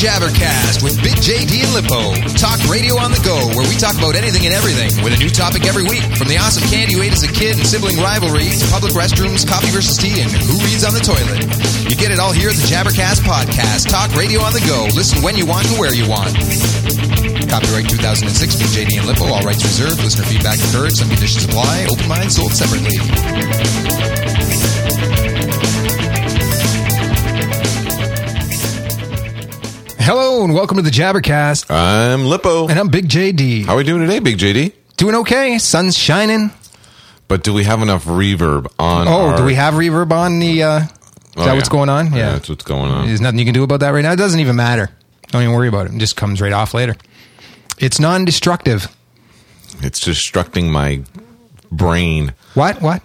Jabbercast with Big JD and Lippo. Talk radio on the go, where we talk about anything and everything with a new topic every week. From the awesome candy you ate as a kid and sibling rivalry to public restrooms, coffee versus tea, and who reads on the toilet. You get it all here at the Jabbercast Podcast. Talk radio on the go. Listen when you want and where you want. Copyright 2006, Big JD and Lippo. All rights reserved. Listener feedback encouraged. Some conditions apply. Open mind sold separately. Hello and welcome to the Jabbercast. I'm Lippo. And I'm Big JD. How are we doing today, Big JD? Doing okay. Sun's shining. But do we have enough reverb on do we have reverb on the... Is that what's going on? Yeah, that's what's going on. There's nothing you can do about that right now. It doesn't even matter. Don't even worry about it. It just comes right off later. It's non-destructive. It's destructing my brain. What? So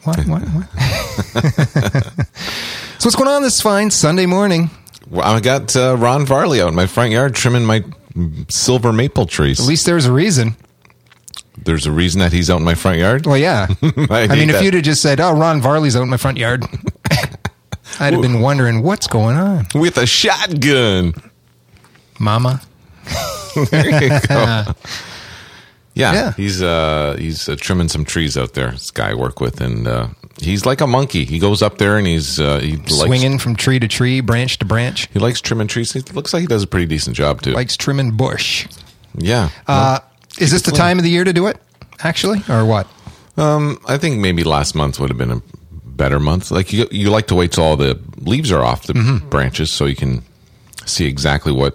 what's going on this fine Sunday morning? Well, I got Ron Varley out in my front yard trimming my silver maple trees. At least there's a reason. There's a reason that he's out in my front yard? Well, yeah. I mean, if you'd have just said, oh, Ron Varley's out in my front yard, I'd have been wondering, what's going on? With a shotgun. Mama. There you go. Yeah. He's trimming some trees out there, this guy I work with, and he's like a monkey. He goes up there and he's swinging from tree to tree, branch to branch. He likes trimming trees. It looks like he does a pretty decent job, too. Likes trimming bush. Yeah. Is this the time of the year to do it, actually, or what? I think maybe last month would have been a better month. Like you like to wait till all the leaves are off the branches so you can see exactly what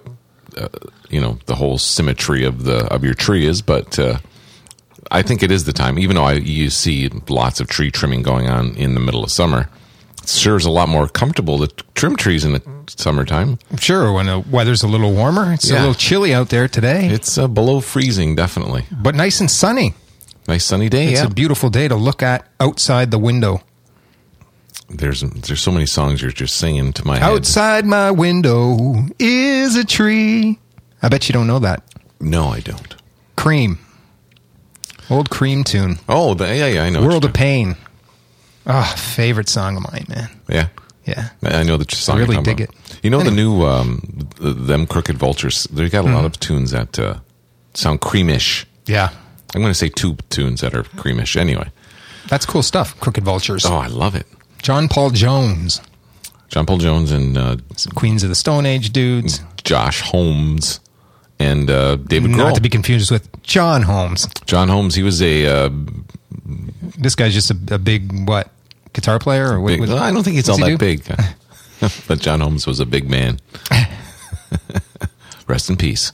the whole symmetry of your tree is. But I think it is the time, even though you see lots of tree trimming going on in the middle of summer. It sure is a lot more comfortable to trim trees in the summertime. Sure, when the weather's a little warmer. It's a little chilly out there today. It's below freezing, definitely. But nice and sunny. Nice sunny day, It's a beautiful day to look at outside the window. There's so many songs you're just singing to my head. Outside my window is a tree. I bet you don't know that. No, I don't. Cream. Old Cream tune. Oh, yeah, I know. World of Pain. Oh, favorite song of mine, man. Yeah? Yeah. I know the song. I really dig it. You know the new, them Crooked Vultures, they got a lot of tunes that sound creamish. Yeah. I'm going to say two tunes that are creamish anyway. That's cool stuff, Crooked Vultures. Oh, I love it. John Paul Jones. John Paul Jones and... some Queens of the Stone Age dudes. Josh Holmes and David Grohl. Not to be confused with John Holmes. John Holmes, he was a... this guy's just a big, what, guitar player? Or what, I don't think he's all that big. But John Holmes was a big man. Rest in peace.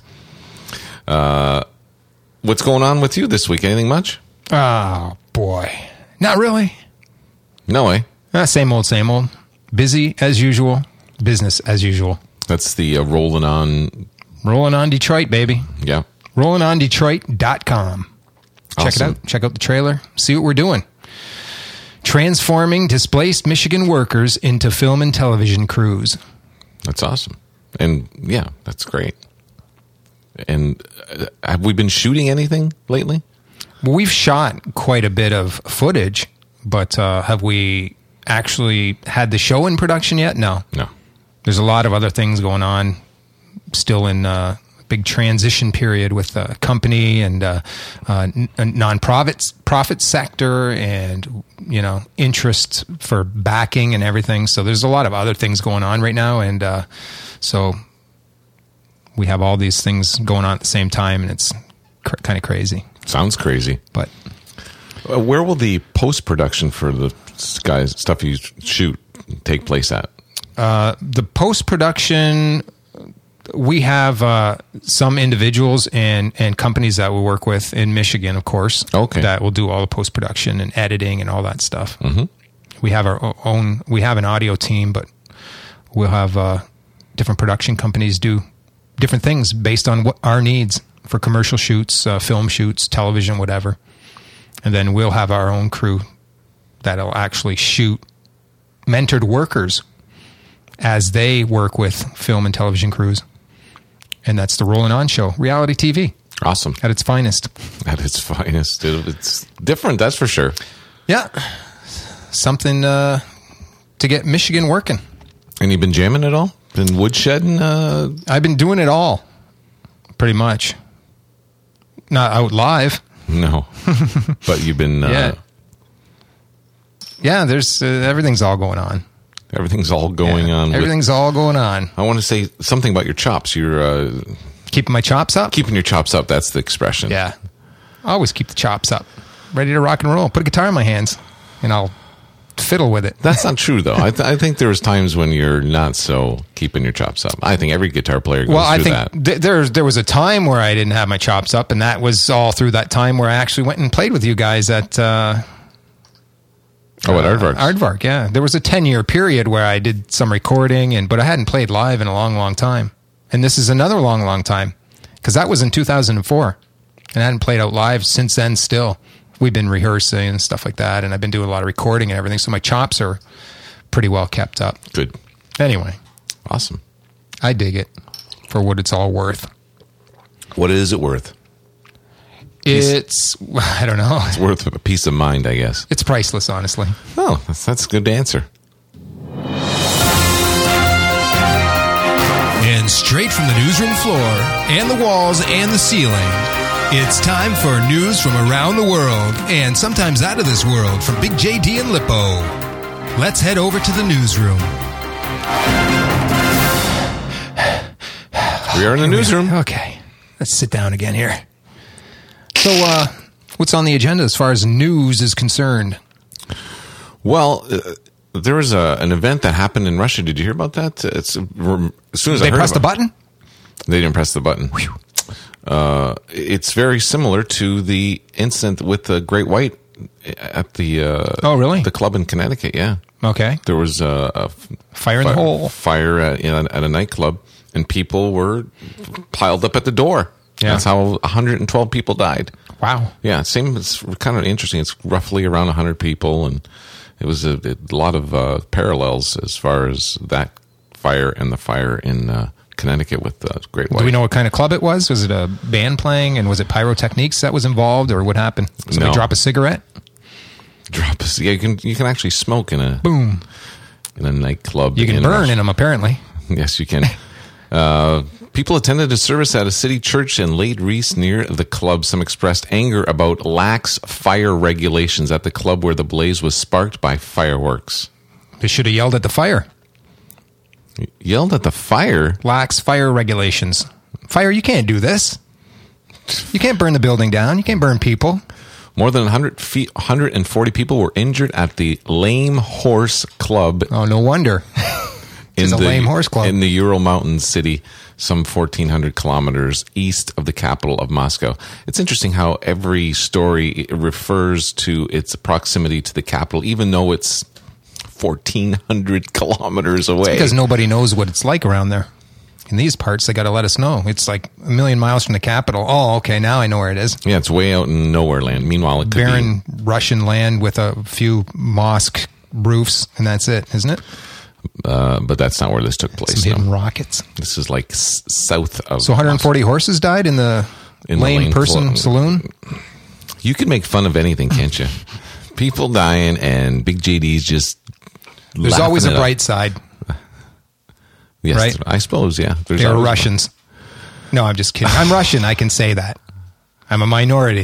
What's going on with you this week? Anything much? Oh, boy. Not really. No way. Same old, same old. Busy as usual. Business as usual. That's the Rolling On... Rolling On Detroit, baby. Yeah. RollingOnDetroit.com. Check Awesome. it out. Check out the trailer. See what we're doing. Transforming displaced Michigan workers into film and television crews. That's awesome. And, yeah, that's great. And have we been shooting anything lately? Well, we've shot quite a bit of footage, but have we actually had the show in production yet? No. There's a lot of other things going on, still in a big transition period with the company and non-profit sector and, interest for backing and everything. So there's a lot of other things going on right now. And so we have all these things going on at the same time, and it's kind of crazy. Sounds crazy. But where will the post-production for the stuff you shoot take place at? The post-production, we have some individuals and companies that we work with in Michigan, of course, that will do all the post-production and editing and all that stuff. Mm-hmm. We have our own, we have an audio team, but we'll have different production companies do different things based on what our needs for commercial shoots, film shoots, television, whatever. And then we'll have our own crew that'll actually shoot mentored workers as they work with film and television crews. And that's the Rolling On Show, reality TV. Awesome. At its finest. At its finest. It's different, that's for sure. Yeah. Something to get Michigan working. And you've been jamming at all Been woodshedding? I've been doing it all, pretty much. Not out live. No. But you've been... Yeah, there's everything's all going on. Everything's all going on. Everything's all going on. I want to say something about your chops. You're... keeping my chops up? Keeping your chops up, that's the expression. Yeah. I always keep the chops up. Ready to rock and roll. Put a guitar in my hands, and I'll fiddle with it. That's not true, though. I think there's times when you're not so keeping your chops up. I think every guitar player goes through that. There was a time where I didn't have my chops up, and that was all through that time where I actually went and played with you guys at... at Aardvark. Aardvark, yeah. There was a 10-year period where I did some recording, but I hadn't played live in a long, long time. And this is another long, long time, because that was in 2004, and I hadn't played out live since then still. We've been rehearsing and stuff like that, and I've been doing a lot of recording and everything, so my chops are pretty well kept up. Good. Anyway. Awesome. I dig it for what it's all worth. What is it worth? It's, I don't know. It's worth a peace of mind, I guess. It's priceless, honestly. Oh, that's a good answer. And straight from the newsroom floor and the walls and the ceiling, it's time for news from around the world and sometimes out of this world from Big JD and Lippo. Let's head over to the newsroom. We are in the newsroom. Okay. Let's sit down again here. So, what's on the agenda as far as news is concerned? Well, there was an event that happened in Russia. Did you hear about that? As soon as they pressed the button? They didn't press the button. It's very similar to the incident with the Great White at the oh, really? The club in Connecticut. Yeah. Okay. There was a fire in the hole. Fire at a nightclub, and people were piled up at the door. Yeah. That's how 112 people died. Wow. Yeah, same. It's kind of interesting. It's roughly around 100 people, and it was a lot of parallels as far as that fire and the fire in Connecticut with the Great White. Do we know what kind of club it was? Was it a band playing, and was it pyrotechnics that was involved, or what happened? Somebody drop a cigarette? Yeah, you can actually smoke in a nightclub. You can burn in them, apparently. Yes, you can. People attended a service at a city church and laid wreaths near the club. Some expressed anger about lax fire regulations at the club where the blaze was sparked by fireworks. They should have yelled at the fire. Yelled at the fire? Lax fire regulations. Fire, you can't do this. You can't burn the building down. You can't burn people. More than 140 people were injured at the Lame Horse Club. Oh, no wonder. It's a Lame Horse Club. In the Ural Mountains city, some 1,400 kilometers east of the capital of Moscow. It's interesting how every story refers to its proximity to the capital, even though it's 1,400 kilometers away. It's because nobody knows what it's like around there. In these parts, they got to let us know. It's like a million miles from the capital. Oh, okay, now I know where it is. Yeah, it's way out in nowhere land. Meanwhile, it could barren Russian land with a few mosque roofs, and that's it, isn't it? But that's not where this took place. Some hidden rockets. This is like south of. So 140 Moscow. Horses died in the lame person saloon? You can make fun of anything, can't you? People dying and Big JD's just. There's always a bright side. Yes, right? I suppose, yeah. They're Russians. No, I'm just kidding. I'm Russian. I can say that. I'm a minority.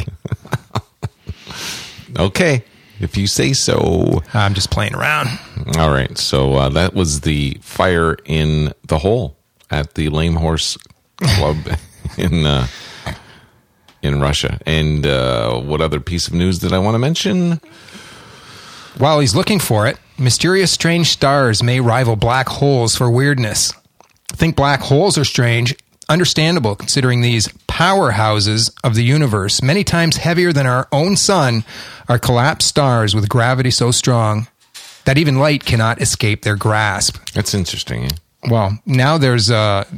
Okay. If you say so. I'm just playing around. All right. So that was the fire in the hole at the Lame Horse Club in Russia. And what other piece of news did I want to mention? While he's looking for it, mysterious strange stars may rival black holes for weirdness. I think black holes are strange. Understandable, considering these powerhouses of the universe, many times heavier than our own sun, are collapsed stars with gravity so strong that even light cannot escape their grasp. That's interesting. Eh? Well, now there's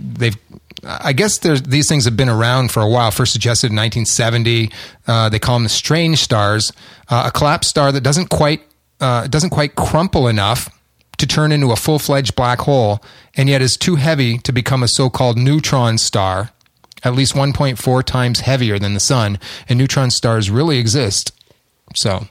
these things have been around for a while. First suggested in 1970. They call them the strange stars. A collapsed star that doesn't quite crumple enough to turn into a full-fledged black hole, and yet is too heavy to become a so-called neutron star, at least 1.4 times heavier than the sun, and neutron stars really exist. So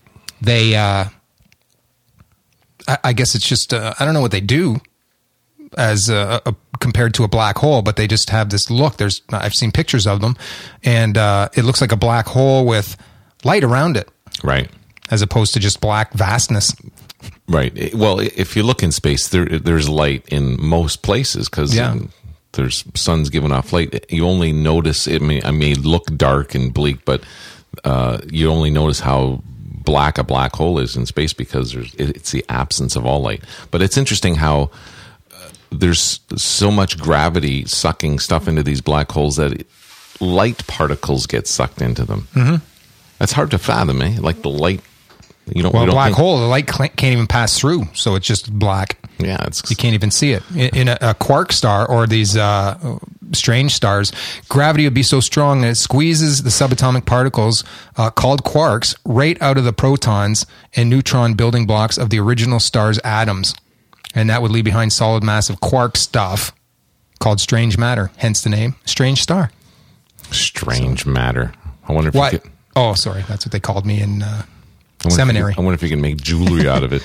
they, I guess it's just, I don't know what they do. as compared to a black hole, but they just have this look. I've seen pictures of them, and it looks like a black hole with light around it. Right. As opposed to just black vastness. Right. Well, if you look in space, there's light in most places because there's suns giving off light. You only notice it may look dark and bleak, but you only notice how black a black hole is in space because it's the absence of all light. But it's interesting how there's so much gravity sucking stuff into these black holes that light particles get sucked into them. Mm-hmm. That's hard to fathom, eh? Like the light. Black hole, the light can't even pass through, so it's just black. Yeah, you can't even see it. In a quark star or these strange stars, gravity would be so strong that it squeezes the subatomic particles called quarks right out of the protons and neutron building blocks of the original star's atoms, and that would leave behind solid massive quark stuff called strange matter. Hence the name, strange star. Strange matter. I wonder if what? You could... Oh, sorry, that's what they called me in. Seminary. I wonder if you can make jewelry out of it.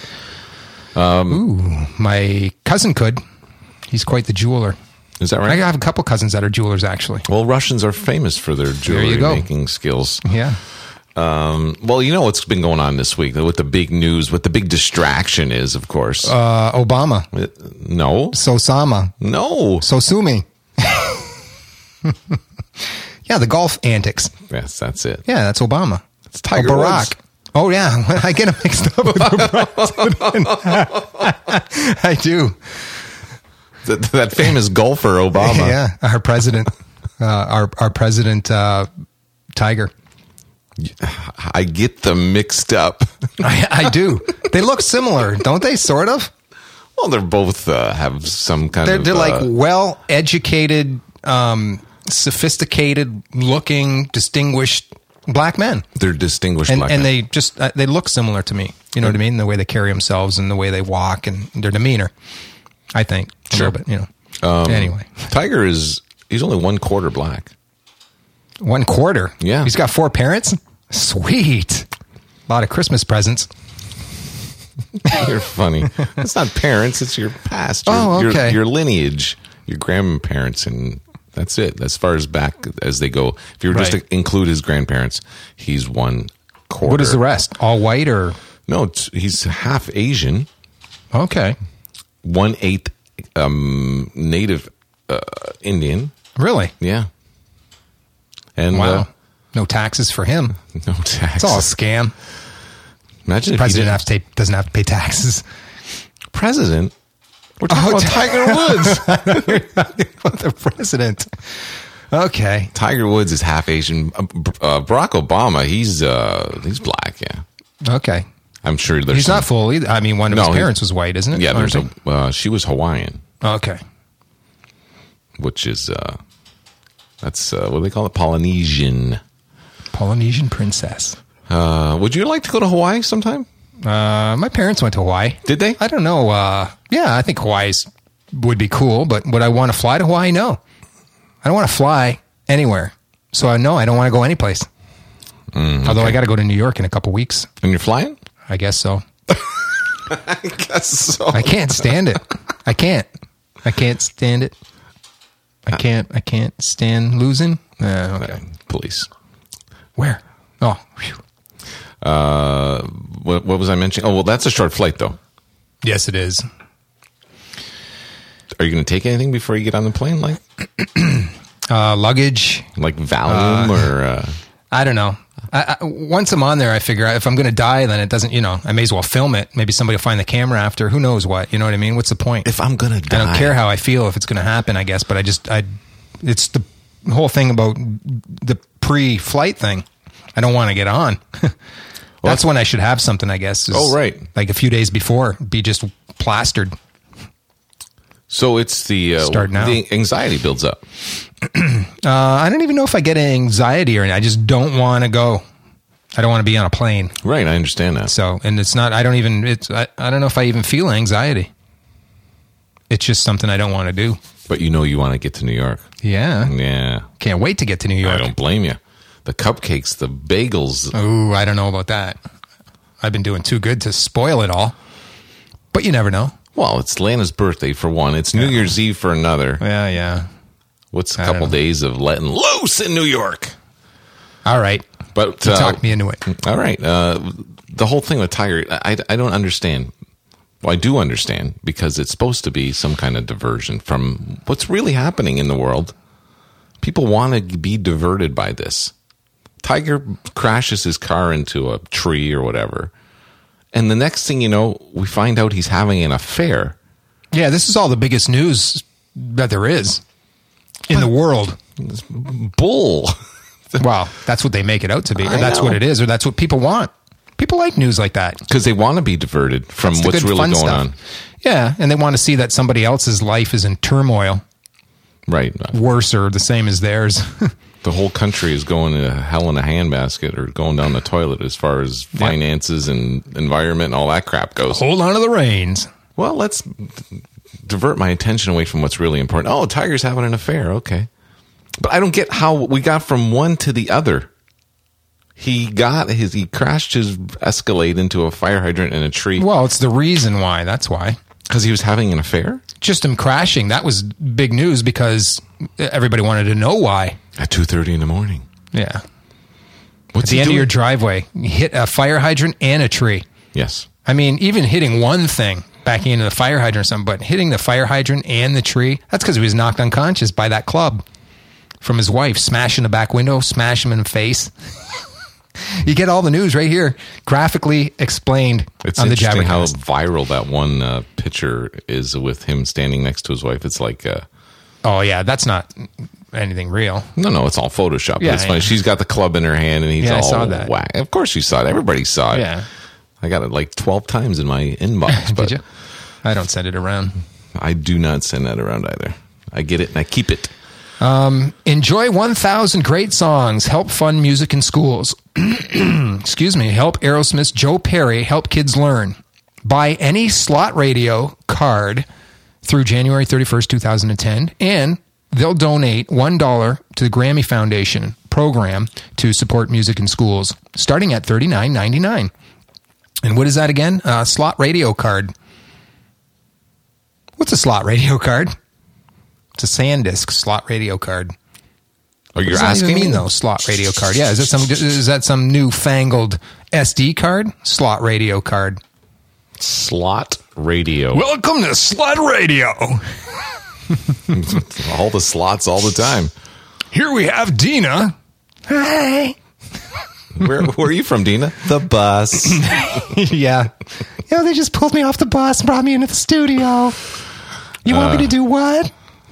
My cousin could. He's quite the jeweler. Is that right? I have a couple cousins that are jewelers, actually. Well, Russians are famous for their jewelry making skills. Yeah. Well, you know what's been going on this week? What the big news, what the big distraction is, of course. Obama. No. Sosama. No. Sosumi. Yeah, the golf antics. Yes, that's it. Yeah, that's Obama. It's Tiger Barack. Woods. Oh, yeah. I get him mixed up with the president. I do. That famous golfer, Obama. Yeah, our president. Our president, Tiger. I get them mixed up. I do. They look similar, don't they? Sort of. Well, they're both have some kind of... They're like well-educated, sophisticated-looking, distinguished black men. They're distinguished black men. And they just, they look similar to me. You know what I mean? The way they carry themselves and the way they walk and their demeanor, I think. Sure. A little bit, you know. Anyway. Tiger he's only 1/4 black. 1/4? Yeah. He's got 4 parents? Sweet. A lot of Christmas presents. You're funny. It's not parents, it's your past. Okay. Your lineage, your grandparents, and that's it. As far as back as they go. If you were just to include his grandparents, he's 1/4. What is the rest? All white or? No, he's half Asian. Okay. 1/8 native Indian. Really? Yeah. And wow. No taxes for him. No taxes. It's all a scam. Imagine if president doesn't have to pay taxes. President? We're talking about Tiger Woods. You're talking about the president. Okay. Tiger Woods is half Asian. Barack Obama, he's black. Yeah. Okay. I'm sure there's. He's not full either. I mean, one of his parents was white, isn't it? Yeah. She was Hawaiian. Okay. Which is that's what do they call it? Polynesian. Polynesian princess. Would you like to go to Hawaii sometime? My parents went to Hawaii. Did they? I don't know. Yeah, I think Hawaii would be cool, but would I want to fly to Hawaii? No. I don't want to fly anywhere. So I don't want to go anyplace. Although I got to go to New York in a couple weeks. And you're flying? I guess so. I guess so. I can't stand it. I can't stand it. I can't stand losing. Okay. Police. Where? Oh, whew. What was I mentioning? Oh, well, that's a short flight, though. Yes, it is. Are you going to take anything before you get on the plane? Like luggage, like Valium, or I don't know. Once I'm on there, I figure if I'm going to die, then it doesn't. I may as well film it. Maybe somebody will find the camera after. Who knows what? You know what I mean? What's the point? If I'm going to die, I don't care how I feel if it's going to happen. I guess, but it's the whole thing about the pre-flight thing. I don't want to get on. That's when I should have something, I guess. Right. Like a few days before, be just plastered. So it's the start now. The anxiety builds up. I don't even know if I get anxiety or anything. I just don't want to go. I don't want to be on a plane. Right, I understand that. So, and it's not. I don't know if I even feel anxiety. It's just something I don't want to do. But you want to get to New York. Yeah. Yeah. Can't wait to get to New York. I don't blame you. The cupcakes, the bagels. Ooh, I don't know about that. I've been doing too good to spoil it all. But you never know. Well, it's Lana's birthday for one. It's New Year's Eve for another. Yeah. What's a couple days of letting loose in New York? All right. But talk me into it. All right. The whole thing with Tiger, I don't understand. Well, I do understand because it's supposed to be some kind of diversion from what's really happening in the world. People want to be diverted by this. Tiger crashes his car into a tree or whatever. And the next thing you know, we find out he's having an affair. Yeah, this is all the biggest news that there is in the world. It's bull. Well, that's what they make it out to be. Or that's what it is, or that's what people want. People like news like that. Because they want to be diverted from what's really going on. Yeah, and they want to see that somebody else's life is in turmoil. Right. Worse or the same as theirs. The whole country is going to hell in a handbasket or going down the toilet as far as finances and environment and all that crap goes. Hold on to the reins. Well, let's divert my attention away from what's really important. Oh, Tiger's having an affair. Okay. But I don't get how we got from one to the other. He crashed his Escalade into a fire hydrant in a tree. Well, it's the reason why. That's why. Because he was having an affair? Just him crashing. That was big news because everybody wanted to know why. At 2:30 in the morning. Yeah. What's at the end of your driveway, you hit a fire hydrant and a tree. Yes. I mean, even hitting one thing, backing into the fire hydrant or something, but hitting the fire hydrant and the tree, that's because he was knocked unconscious by that club from his wife, smashing the back window, smash him in the face. You get all the news right here, graphically explained on the Jabbercast. It's interesting how viral that one picture is with him standing next to his wife. It's like... oh, yeah, that's not anything real. No, it's all Photoshop. Yeah, it's funny. She's got the club in her hand, and he's all I saw that. whack. Of course you saw it. Everybody saw it. Yeah. I got it like 12 times in my inbox. But Did you? I don't send it around. I do not send that around either. I get it, and I keep it. Enjoy 1,000 great songs. Help fund music in schools. Excuse me. Help Aerosmith's Joe Perry help kids learn. Buy any slot radio card through January 31st, 2010, and they'll donate $1 to the Grammy Foundation program to support music in schools, starting at $39.99. And what is that again? Slot radio card. What's a slot radio card? It's a SanDisk slot radio card. Oh, you're asking? What does that even mean, me? though? Slot radio card. Yeah, is that some newfangled SD card? Slot radio card. Slot radio. Welcome to Slot Radio. All the slots all the time. Here we have Dina. Hi. Where are you from, Dina? The bus. Yeah. Yeah, they just pulled me off the bus and brought me into the studio. You want me to do what?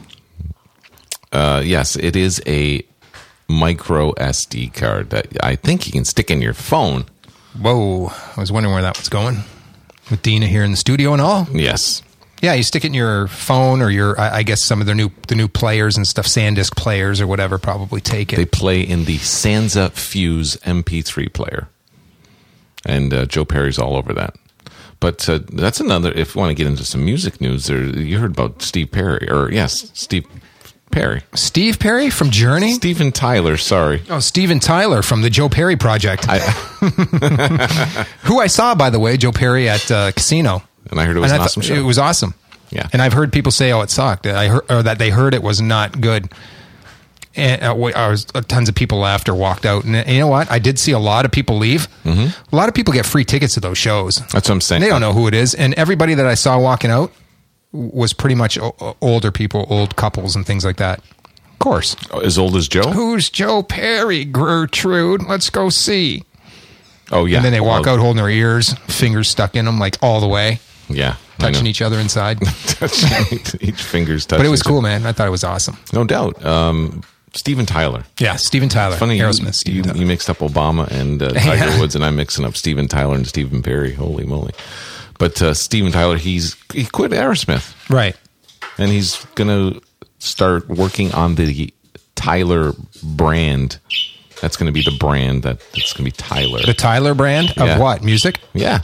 Yes, it is a micro SD card that I think you can stick in your phone. Whoa. I was wondering where that was going. With Dina here in the studio and all? Yes. Yeah, you stick it in your phone or your, I guess some of the new players and stuff, SanDisk players or whatever, probably take it. They play in the Sansa Fuse MP3 player. And Joe Perry's all over that. But that's another, if you want to get into some music news, you heard about Steve Perry, Steve Perry. Steve Perry from Journey? Steven Tyler, sorry. Oh, Steven Tyler from the Joe Perry Project. Who I saw, by the way, Joe Perry at Casino. And I heard it was an awesome show. It was awesome. Yeah. And I've heard people say, oh, it sucked. That they heard it was not good. And tons of people left or walked out. And you know what? I did see a lot of people leave. Mm-hmm. A lot of people get free tickets to those shows. That's what I'm saying. They don't know who it is. And everybody that I saw walking out was pretty much older people, old couples and things like that. Of course. As old as Joe? Who's Joe Perry, Gertrude? Let's go see. Oh, yeah. And then they walk out holding their ears, fingers stuck in them like all the way. Yeah. Touching each other inside. Each finger's touching. But it was cool, man. I thought it was awesome. No doubt. Steven Tyler. Yeah, Steven Tyler. Funny, Aerosmith. You mixed up Obama and Tiger Woods, and I'm mixing up Steven Tyler and Stephen Perry. Holy moly. But Steven Tyler, he quit Aerosmith. Right. And he's going to start working on the Tyler brand. That's going to be the brand that's going to be Tyler. The Tyler brand of what? Music? Yeah.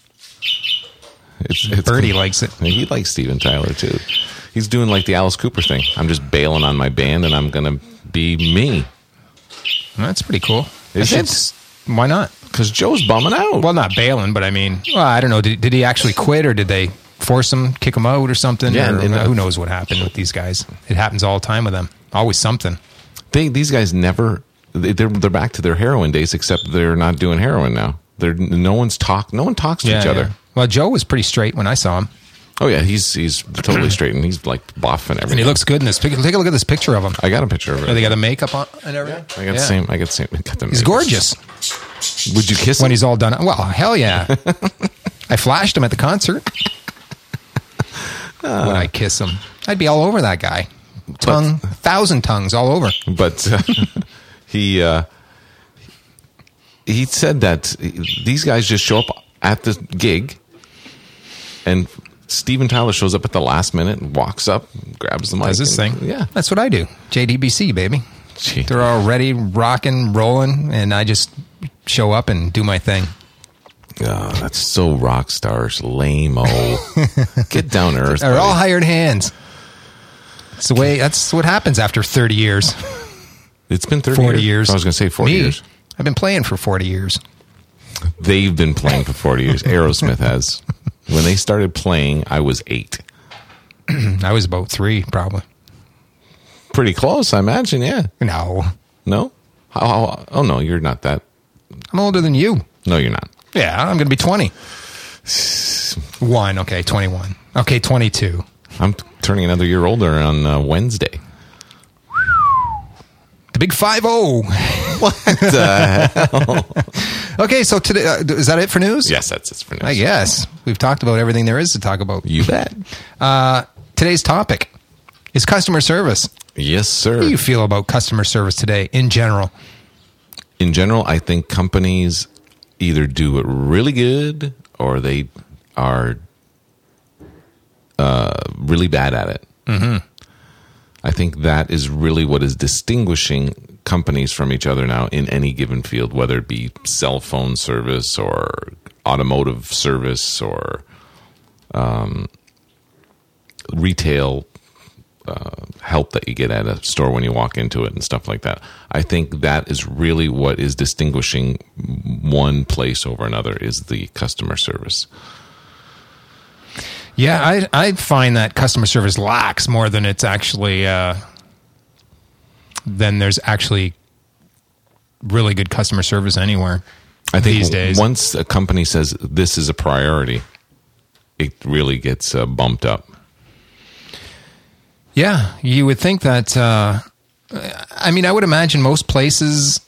Birdie likes it. He likes Steven Tyler, too. He's doing like the Alice Cooper thing. I'm just bailing on my band, and I'm going to be me. That's pretty cool. Is it? Why not? Because Joe's bumming out. Well, not bailing, but I mean, I don't know. Did he actually quit, or did they force them, kick them out or something. Yeah, or who knows what happened with these guys. It happens all the time with them. Always something. These guys never, they're back to their heroin days, except they're not doing heroin now. No one talks to each other. Yeah. Well, Joe was pretty straight when I saw him. Oh yeah, he's totally straight, and he's like buff and everything. And he looks good in this picture. Take a look at this picture of him. I got a picture of it. Oh, they got the makeup on and everything. I got the same. I got the same. He's gorgeous. Would you kiss him when he's all done? Well, hell yeah. I flashed him at the concert. When I kiss him, I'd be all over that guy. 1,000 tongues all over. But he said that these guys just show up at the gig, and Steven Tyler shows up at the last minute and walks up, grabs the mic. Does this thing. Yeah. That's what I do. JDBC, baby. Gee. They're all ready, rocking, rolling, and I just show up and do my thing. Oh, that's so rock stars, lame-o. Get down to earth. They're all hired hands. That's what happens after 30 years. It's been 40 years. I was going to say 40 years. I've been playing for 40 years. They've been playing for 40 years. Aerosmith has. When they started playing, I was 8. I was about 3, probably. Pretty close, I imagine, yeah. No. No? Oh, no, you're not that. I'm older than you. No, you're not. Yeah, I'm going to be 20. 21, 22. I'm turning another year older on Wednesday. The big 5-0. What the hell? Okay, so today, is that it for news? Yes, that's it for news. I guess. We've talked about everything there is to talk about. You bet. Today's topic is customer service. Yes, sir. How do you feel about customer service today in general? In general, I think companies either do it really good or they are really bad at it. Mm-hmm. I think that is really what is distinguishing companies from each other now in any given field, whether it be cell phone service or automotive service or retail help that you get at a store when you walk into it and stuff like that. I think that is really what is distinguishing one place over another is the customer service. Yeah, I find that customer service lacks more than it's actually than there's actually really good customer service anywhere. I think these days. Once a company says this is a priority, it really gets bumped up. Yeah, you would think that. I mean, I would imagine most places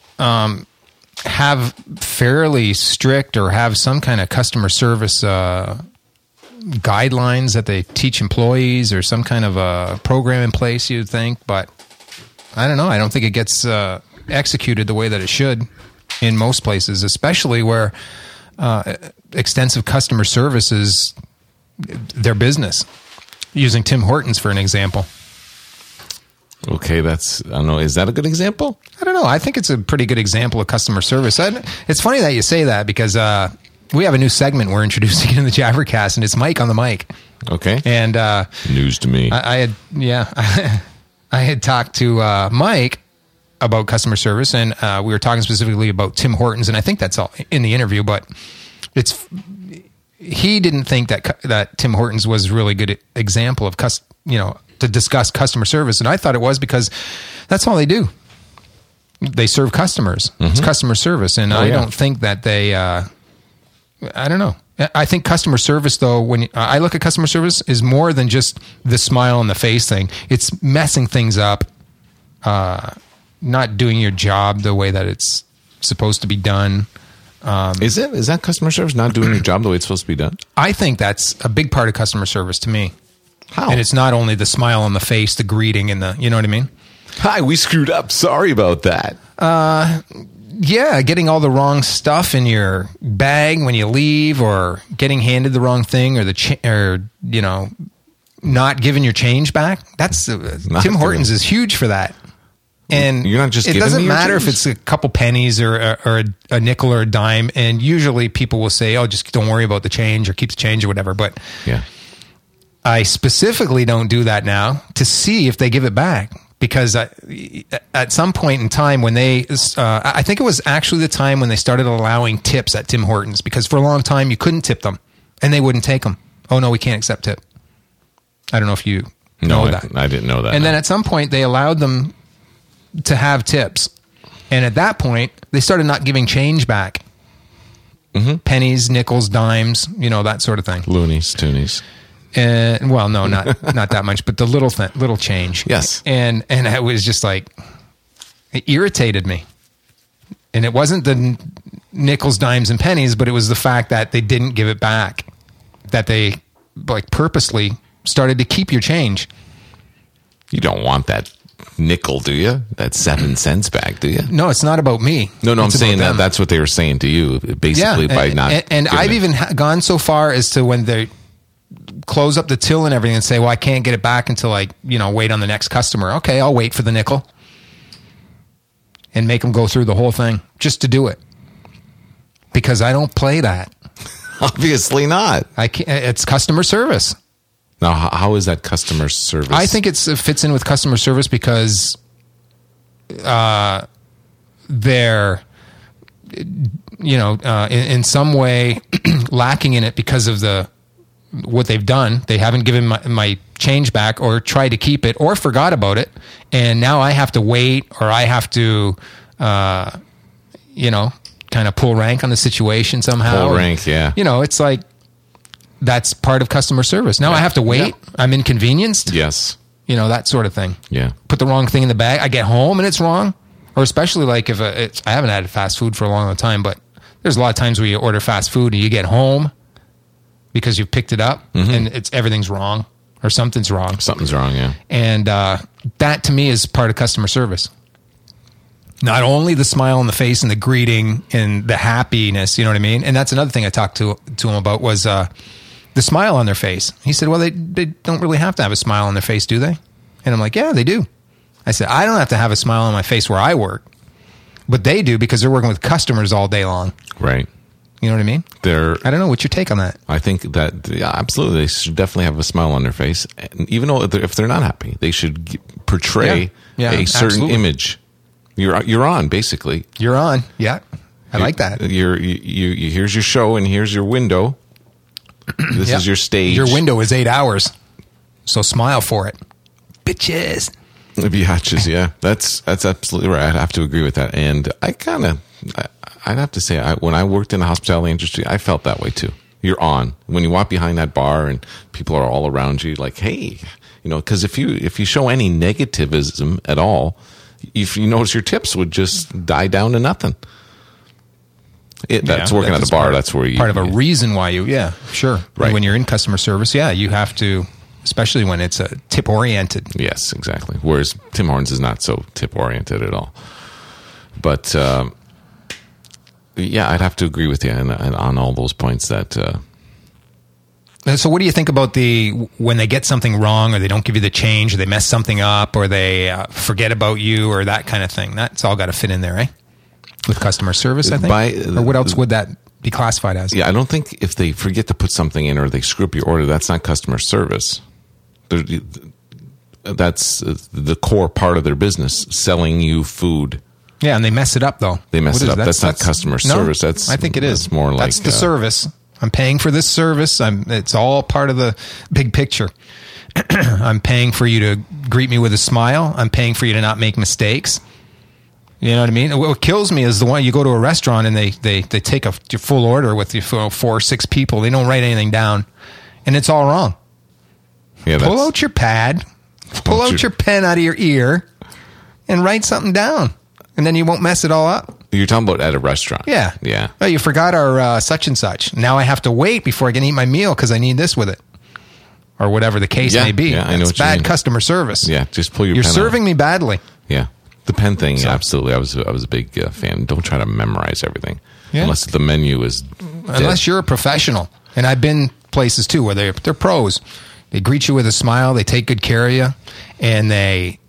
have fairly strict or have some kind of customer service guidelines that they teach employees or some kind of a program in place, you'd think. But I don't know. I don't think it gets executed the way that it should in most places, especially where extensive customer service is their business. Using Tim Hortons for an example. Okay, I don't know. Is that a good example? I don't know. I think it's a pretty good example of customer service. It's funny that you say that because we have a new segment we're introducing in the Jabbercast, and it's Mike on the mic. Okay. And news to me. I had talked to Mike about customer service, and we were talking specifically about Tim Hortons, and I think that's all in the interview, but he didn't think that Tim Hortons was a really good example of to discuss customer service, and I thought it was because that's all they do. They serve customers. Mm-hmm. It's customer service, and I don't think that they. I don't know. I think customer service, though, when I look at customer service, is more than just the smile on the face thing. It's messing things up, not doing your job the way that it's supposed to be done. Is that customer service, not doing your job the way it's supposed to be done? I think that's a big part of customer service to me. How? And it's not only the smile on the face, the greeting, and you know what I mean? Hi, we screwed up. Sorry about that. Yeah, getting all the wrong stuff in your bag when you leave, or getting handed the wrong thing, or not giving your change back. That's Tim Hortons is huge for that. And you're not just it doesn't matter change? if it's a couple pennies or a nickel or a dime. And usually people will say, "Oh, just don't worry about the change or keep the change or whatever." But yeah, I specifically don't do that now to see if they give it back, because at some point in time when they, I think it was actually the time when they started allowing tips at Tim Hortons, because for a long time you couldn't tip them and they wouldn't take them. oh no, we can't accept tip. I don't know if you know that. I didn't know that. And then at some point they allowed them to have tips. And at that point they started not giving change back. Mm-hmm. Pennies, nickels, dimes, that sort of thing. Loonies, toonies. Well, no, not that much, but the little change. Yes. And I was just like, it irritated me. And it wasn't the nickels, dimes, and pennies, but it was the fact that they didn't give it back. That they purposely started to keep your change. You don't want that nickel, do you? That 7 cents back, do you? No, it's not about me. No, I'm saying that's what they were saying to you, basically, by not. And I've even gone so far as to when they close up the till and everything and say, well, I can't get it back until I, wait on the next customer. Okay, I'll wait for the nickel. And make them go through the whole thing just to do it. Because I don't play that. Obviously not. I can't, it's customer service. Now, how is that customer service? I think it fits in with customer service because they're, in some way lacking in it because of what they've done. They haven't given my change back or tried to keep it or forgot about it. And now I have to wait or I have to, kind of pull rank on the situation somehow. Pull rank, yeah. It's like, that's part of customer service. Now I have to wait. Yeah. I'm inconvenienced. Yes. That sort of thing. Yeah. Put the wrong thing in the bag. I get home and it's wrong. Or especially like if I haven't had fast food for a long time, but there's a lot of times where you order fast food and you get home because you've picked it up and everything's wrong or something's wrong. Something's wrong, yeah. And that to me is part of customer service. Not only the smile on the face and the greeting and the happiness, you know what I mean? And that's another thing I talked to him about was the smile on their face. He said, well, they don't really have to have a smile on their face, do they? And I'm like, yeah, they do. I said, I don't have to have a smile on my face where I work, but they do because they're working with customers all day long. Right. You know what I mean? I don't know. What's your take on that? I think that, absolutely, they should definitely have a smile on their face. And even though if they're not happy, they should portray a certain image. You're on, basically. You're on. Yeah. I like that. Here's your show and here's your window. This is your stage. Your window is 8 hours. So smile for it. Bitches. Biatches, yeah. That's absolutely right. I'd have to agree with that. And I'd have to say, when I worked in the hospitality industry, I felt that way too. You're on. When you walk behind that bar and people are all around you, like, hey, because if you show any negativism at all, if you notice your tips would just die down to nothing. That's working at a bar. That's where you... Part of a reason why sure. Right. When you're in customer service, you have to, especially when it's tip-oriented. Yes, exactly. Whereas Tim Hortons is not so tip-oriented at all. But, I'd have to agree with you on all those points that... So what do you think about when they get something wrong or they don't give you the change or they mess something up or they forget about you or that kind of thing? That's all got to fit in there, eh? With customer service, I think? Or what else would that be classified as? Yeah, I don't think if they forget to put something in or they screw up your order, that's not customer service. That's the core part of their business, selling you food. Yeah, and they mess it up, though. They mess it up. That's not customer service. I think it is. That's more like... That's the service. I'm paying for this service. It's all part of the big picture. I'm paying for you to greet me with a smile. I'm paying for you to not make mistakes. You know what I mean? What kills me is the one you go to a restaurant and they take your full order with you 4 or 6 people. They don't write anything down, and it's all wrong. Yeah, pull out your pad, pull out your pen out of your ear, and write something down, and then you won't mess it all up. You're talking about at a restaurant. Yeah. Yeah. Oh, you forgot our such and such. Now I have to wait before I can eat my meal because I need this with it. Or whatever the case may be. Yeah, I know it's bad customer service. Yeah, just pull your You're pen serving out. me badly. Yeah. The pen thing, absolutely. I was a big fan. Don't try to memorize everything. Yeah. Unless the menu is dead. Unless you're a professional. And I've been places too where they're pros. They greet you with a smile. They take good care of you. And they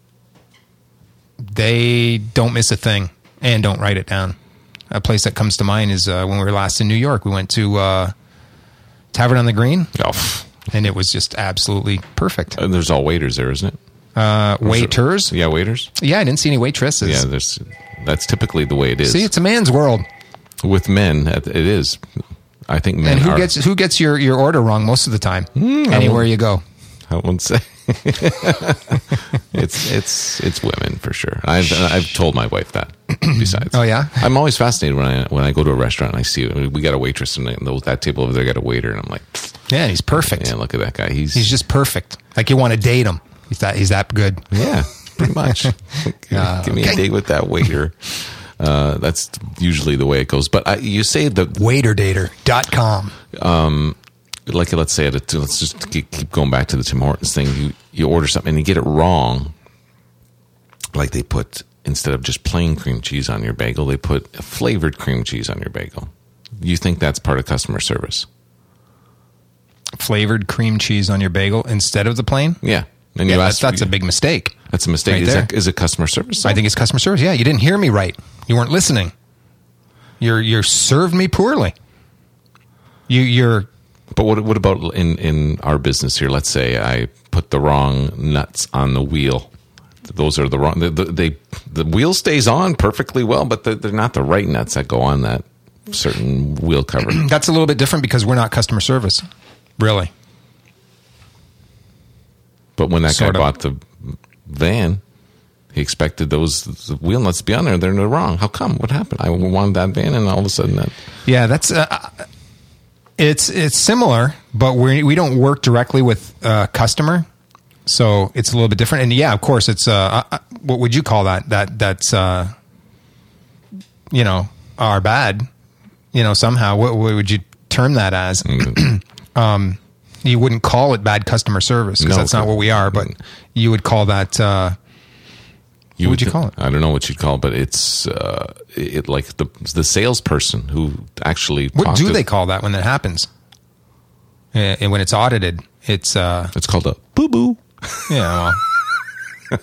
don't miss a thing and don't write it down. A place that comes to mind is when we were last in New York. We went to Tavern on the Green. Oh. And it was just absolutely perfect. There's all waiters there, isn't it? Waiters? Yeah, waiters. Yeah, I didn't see any waitresses. Yeah, that's typically the way it is. See, it's a man's world. With men, it is. I think men and who gets your order wrong most of the time? Anywhere you go. I wouldn't say. it's women for sure. I've told my wife that. Besides, oh yeah, I'm always fascinated when I go to a restaurant and I see it. We got a waitress and that table over there got a waiter, and I'm like, yeah, he's perfect. Yeah, look at that guy. He's just perfect. Like you want to date him. He's that good. Yeah, pretty much. Give me a date with that waiter. That's usually the way it goes. But you say the waiterdater.com. Like let's say let's just keep going back to the Tim Hortons thing. You order something and you get it wrong. Like they put, instead of just plain cream cheese on your bagel, they put a flavored cream cheese on your bagel. You think that's part of customer service? Flavored cream cheese on your bagel instead of the plain? Yeah. And that's a big mistake. That's a mistake. Right, is it customer service? I think it's customer service. Yeah, you didn't hear me right. You weren't listening. You're served me poorly. You're. But what about in our business here? Let's say I put the wrong nuts on the wheel. Those are the wrong. The wheel stays on perfectly well, but they're not the right nuts that go on that certain wheel cover. That's a little bit different because we're not customer service, really. But when that guy bought the van, he expected the wheel nuts to be on there. They're wrong. How come? What happened? I wanted that van, and all of a sudden that. Yeah, that's. It's similar, but we don't work directly with customer, so it's a little bit different. And yeah, of course, it's what would you call that? That's our bad. Somehow, what would you term that as? You wouldn't call it bad customer service because that's not what we are. But you would call that. What would you call it? I don't know what you'd call it, but it's like the salesperson who actually. What do they call that when that happens? And when it's audited, it's called a boo boo. Yeah, well,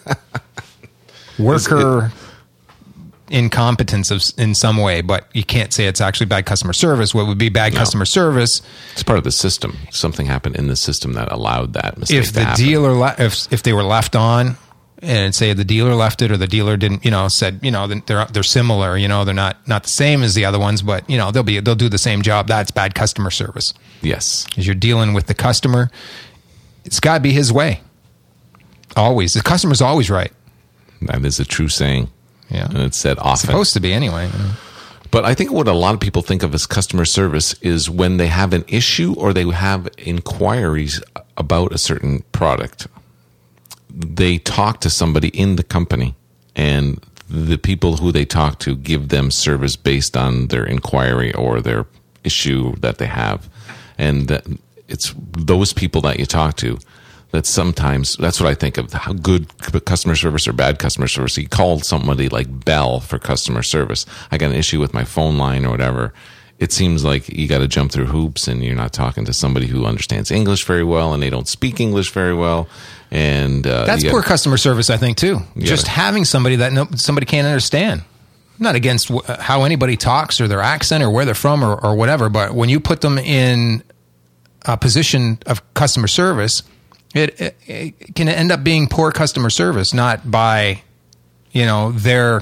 worker incompetence in some way, but you can't say it's actually bad customer service. What would be bad customer service? It's part of the system. Something happened in the system that allowed that mistake to happen. If they were left on. And say the dealer left it, or the dealer didn't, said, they're similar, they're not the same as the other ones, but they'll do the same job. That's bad customer service. Yes, as you're dealing with the customer, it's got to be his way. Always, the customer's always right. That is a true saying. Yeah, and it's said often. It's supposed to be anyway. But I think what a lot of people think of as customer service is when they have an issue or they have inquiries about a certain product. They talk to somebody in the company, and the people who they talk to give them service based on their inquiry or their issue that they have. And it's those people that you talk to that sometimes, that's what I think of, how good customer service or bad customer service. You call somebody like Bell for customer service. I got an issue with my phone line or whatever. It seems like you got to jump through hoops, and you're not talking to somebody who understands English very well, and they don't speak English very well. And that's poor customer service, I think, too. Just having somebody that somebody can't understand. I'm not against how anybody talks or their accent or where they're from or whatever, but when you put them in a position of customer service, it can end up being poor customer service, not by their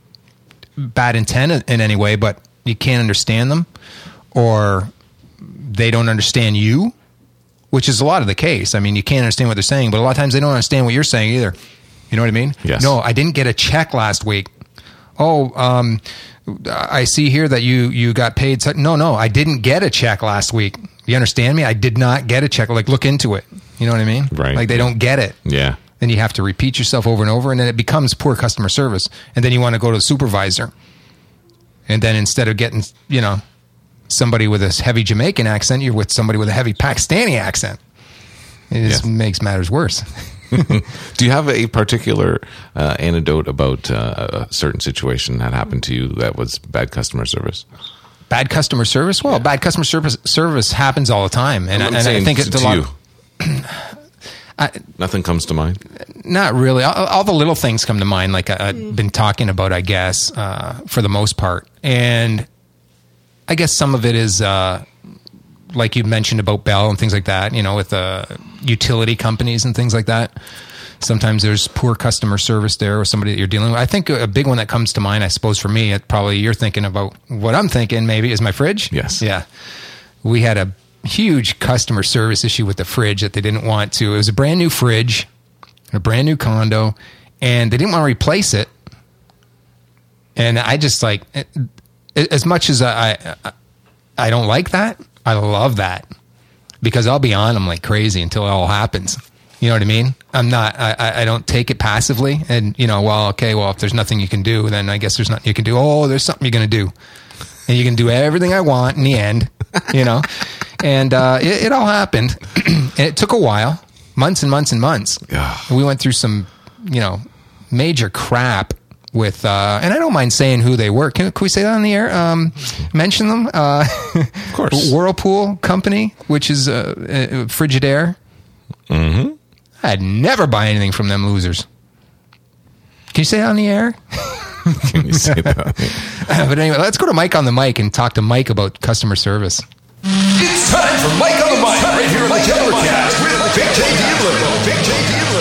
bad intent in any way, but you can't understand them, or they don't understand you, which is a lot of the case. I mean, you can't understand what they're saying, but a lot of times they don't understand what you're saying either. You know what I mean? Yes. No, I didn't get a check last week. Oh, I see here that you got paid. No, I didn't get a check last week. You understand me? I did not get a check. Like, look into it. You know what I mean? Right. Like, they don't get it. Yeah. Then you have to repeat yourself over and over, and then it becomes poor customer service. And then you want to go to the supervisor. And then instead of getting, somebody with a heavy Jamaican accent, you're with somebody with a heavy Pakistani accent. It just makes matters worse. Do you have a particular anecdote about a certain situation that happened to you that was bad customer service? Bad customer service? Well, bad customer service happens all the time. And I think it's a lot. Nothing comes to mind? Not really. All the little things come to mind, like I've been talking about, I guess, for the most part. And I guess some of it is, like you mentioned about Bell and things like that, with utility companies and things like that. Sometimes there's poor customer service there with somebody that you're dealing with. I think a big one that comes to mind, I suppose, for me, probably you're thinking about what I'm thinking maybe, is my fridge. Yes. Yeah. we had a huge customer service issue with the fridge that they didn't want to. It was a brand new fridge, a brand new condo, and they didn't want to replace it. And I just like, as much as I don't like that, I love that, because I'll be on them like crazy until it all happens. You know what I mean? I don't take it passively. And, if there's nothing you can do, then I guess there's nothing you can do. Oh, there's something you're going to do. And you can do everything I want in the end, And it all happened. And it took a while, months and months and months. We went through some, major crap with, and I don't mind saying who they were. Can we say that on the air? Mention them? Of course. Whirlpool Company, which is Frigidaire. Mm-hmm. I'd never buy anything from them losers. Can you say that on the air? Can you say that? But anyway, let's go to Mike on the mic and talk to Mike about customer service. It's time for Mike on the mic, right here on the Jabbercast with Big JD and Lipo. Big JD and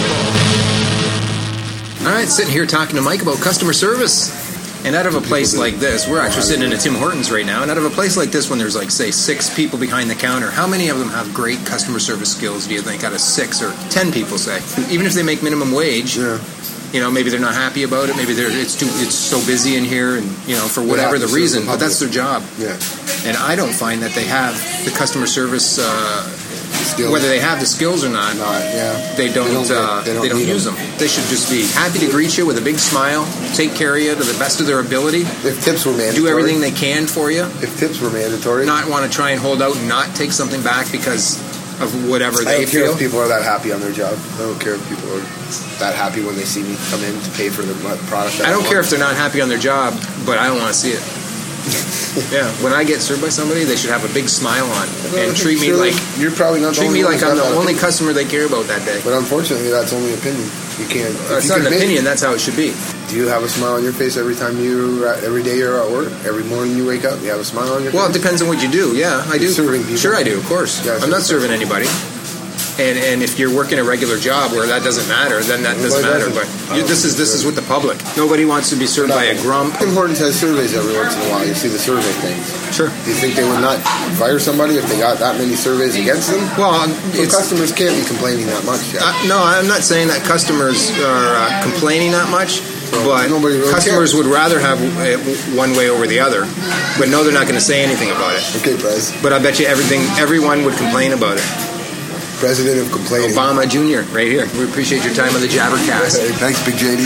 Lipo. All right, sitting here talking to Mike about customer service. And out of a place like this, we're actually sitting in a Tim Hortons right now, and out of a place like this when there's like, say, 6 people behind the counter, how many of them have great customer service skills, do you think, out of 6 or 10 people, say? Even if they make minimum wage, maybe they're not happy about it, maybe it's so busy in here, and, for whatever the reason, but that's their job. Yeah. And I don't find that they have the customer service whether they have the skills or not, they don't use them. They should just be happy to greet you with a big smile, take care of you to the best of their ability. If tips were mandatory. Do everything they can for you. If tips were mandatory. Not want to try and hold out and not take something back because of whatever they feel. I don't care if people are that happy on their job. I don't care if people are that happy when they see me come in to pay for the product. I don't care if they're not happy on their job, but I don't want to see it. Yeah, when I get served by somebody, they should have a big smile on and treat me like you're probably not. Treat me like I'm the only customer they care about that day. But unfortunately, that's only opinion. You can't. It's not an opinion. That's how it should be. Do you have a smile on your face every day you're at work? Every morning you wake up, you have a smile on your face? Well, it depends on what you do. Yeah, I do. Serving people. Sure, I do. Of course, I'm not serving anybody. And if you're working a regular job where that doesn't matter, then that doesn't matter. But this is with the public. Nobody wants to be served by a grump. Tim Hortons has surveys every once in a while. You see the survey things. Sure. Do you think they would not fire somebody if they got that many surveys against them? Well, customers can't be complaining that much. No, I'm not saying that customers are complaining that much. But customers would rather have one way over the other. But no, they're not going to say anything about it. Okay, Bryce. But I bet you everyone would complain about it. President of complaining. Obama Jr. right here. We appreciate your time on the Jabbercast. Hey, thanks, Big JD.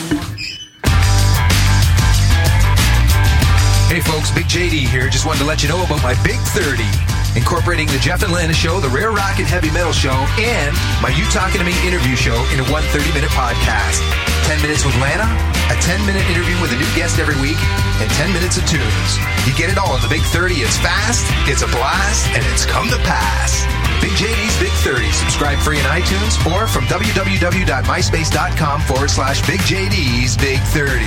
Hey folks, Big JD here. Just wanted to let you know about my Big 30. Incorporating the Jeff and Lana Show, the Rare Rock and Heavy Metal Show, and my You Talking to Me interview show in a 130-minute podcast. 10 minutes with Lana, a 10-minute interview with a new guest every week, and 10 minutes of tunes. You get it all in the Big 30. It's fast, it's a blast, and it's come to pass. Big JD's Big 30. Subscribe free in iTunes or from www.myspace.com/Big JD's Big 30.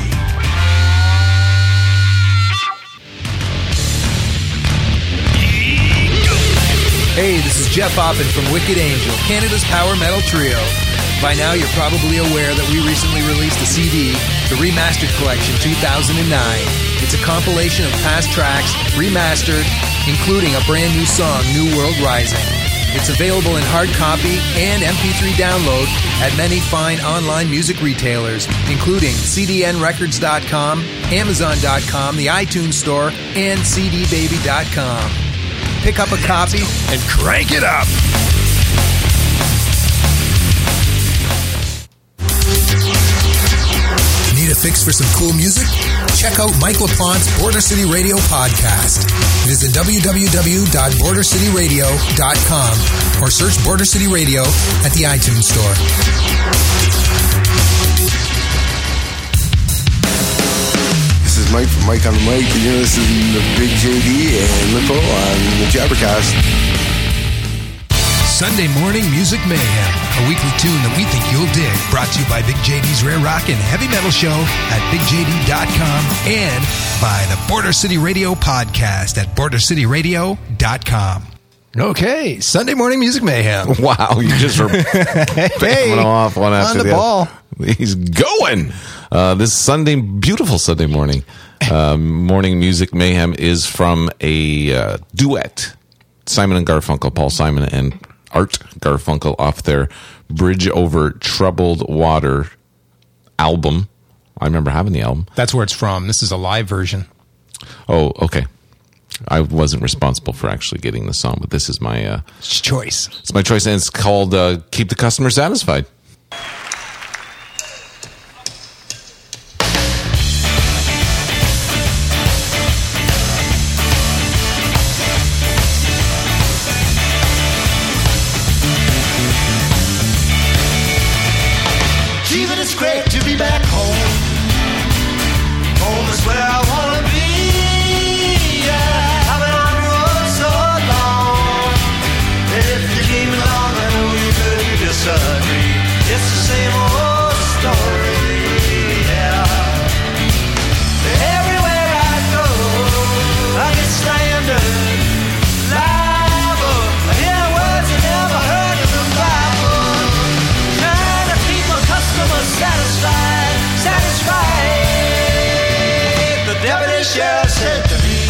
Hey, this is Jeff Oppen from Wicked Angel, Canada's power metal trio. By now, you're probably aware that we recently released a CD, the Remastered Collection 2009. It's a compilation of past tracks, remastered, including a brand new song, New World Rising. It's available in hard copy and MP3 download at many fine online music retailers, including cdnrecords.com, amazon.com, the iTunes Store, and cdbaby.com. Pick up a copy and crank it up! Need a fix for some cool music? Check out Mike LaPlante's Border City Radio podcast. Visit www.bordercityradio.com or search Border City Radio at the iTunes Store. This is Mike from Mike on the Mic, and you're listening to Big JD and Lipo on the Jabbercast. Sunday Morning Music Mayhem, a weekly tune that we think you'll dig. Brought to you by Big JD's Rare Rock and Heavy Metal Show at BigJD.com and by the Border City Radio podcast at BorderCityRadio.com. Okay, Sunday Morning Music Mayhem. Wow, you just were banging off one after the ball. Other. He's going. This Sunday, beautiful Sunday morning. Morning Music Mayhem is from a duet Simon and Garfunkel, Paul Simon and Art Garfunkel, off their Bridge Over Troubled Water album. I remember having the album. That's where it's from. This is a live version. Oh, okay. I wasn't responsible for actually getting the song, but this is my choice. It's my choice, and it's called Keep the Customer Satisfied. It's great to be back home. Home is where I want to be. Yeah, I've been on the road so long. And if you came along, I know you couldn't disagree. It's the same old story. Yeah. Everywhere I go, I get slandered. Liable. I hear words I never heard in the Bible. Trying to keep my customers satisfied. The deputy sheriff said to me,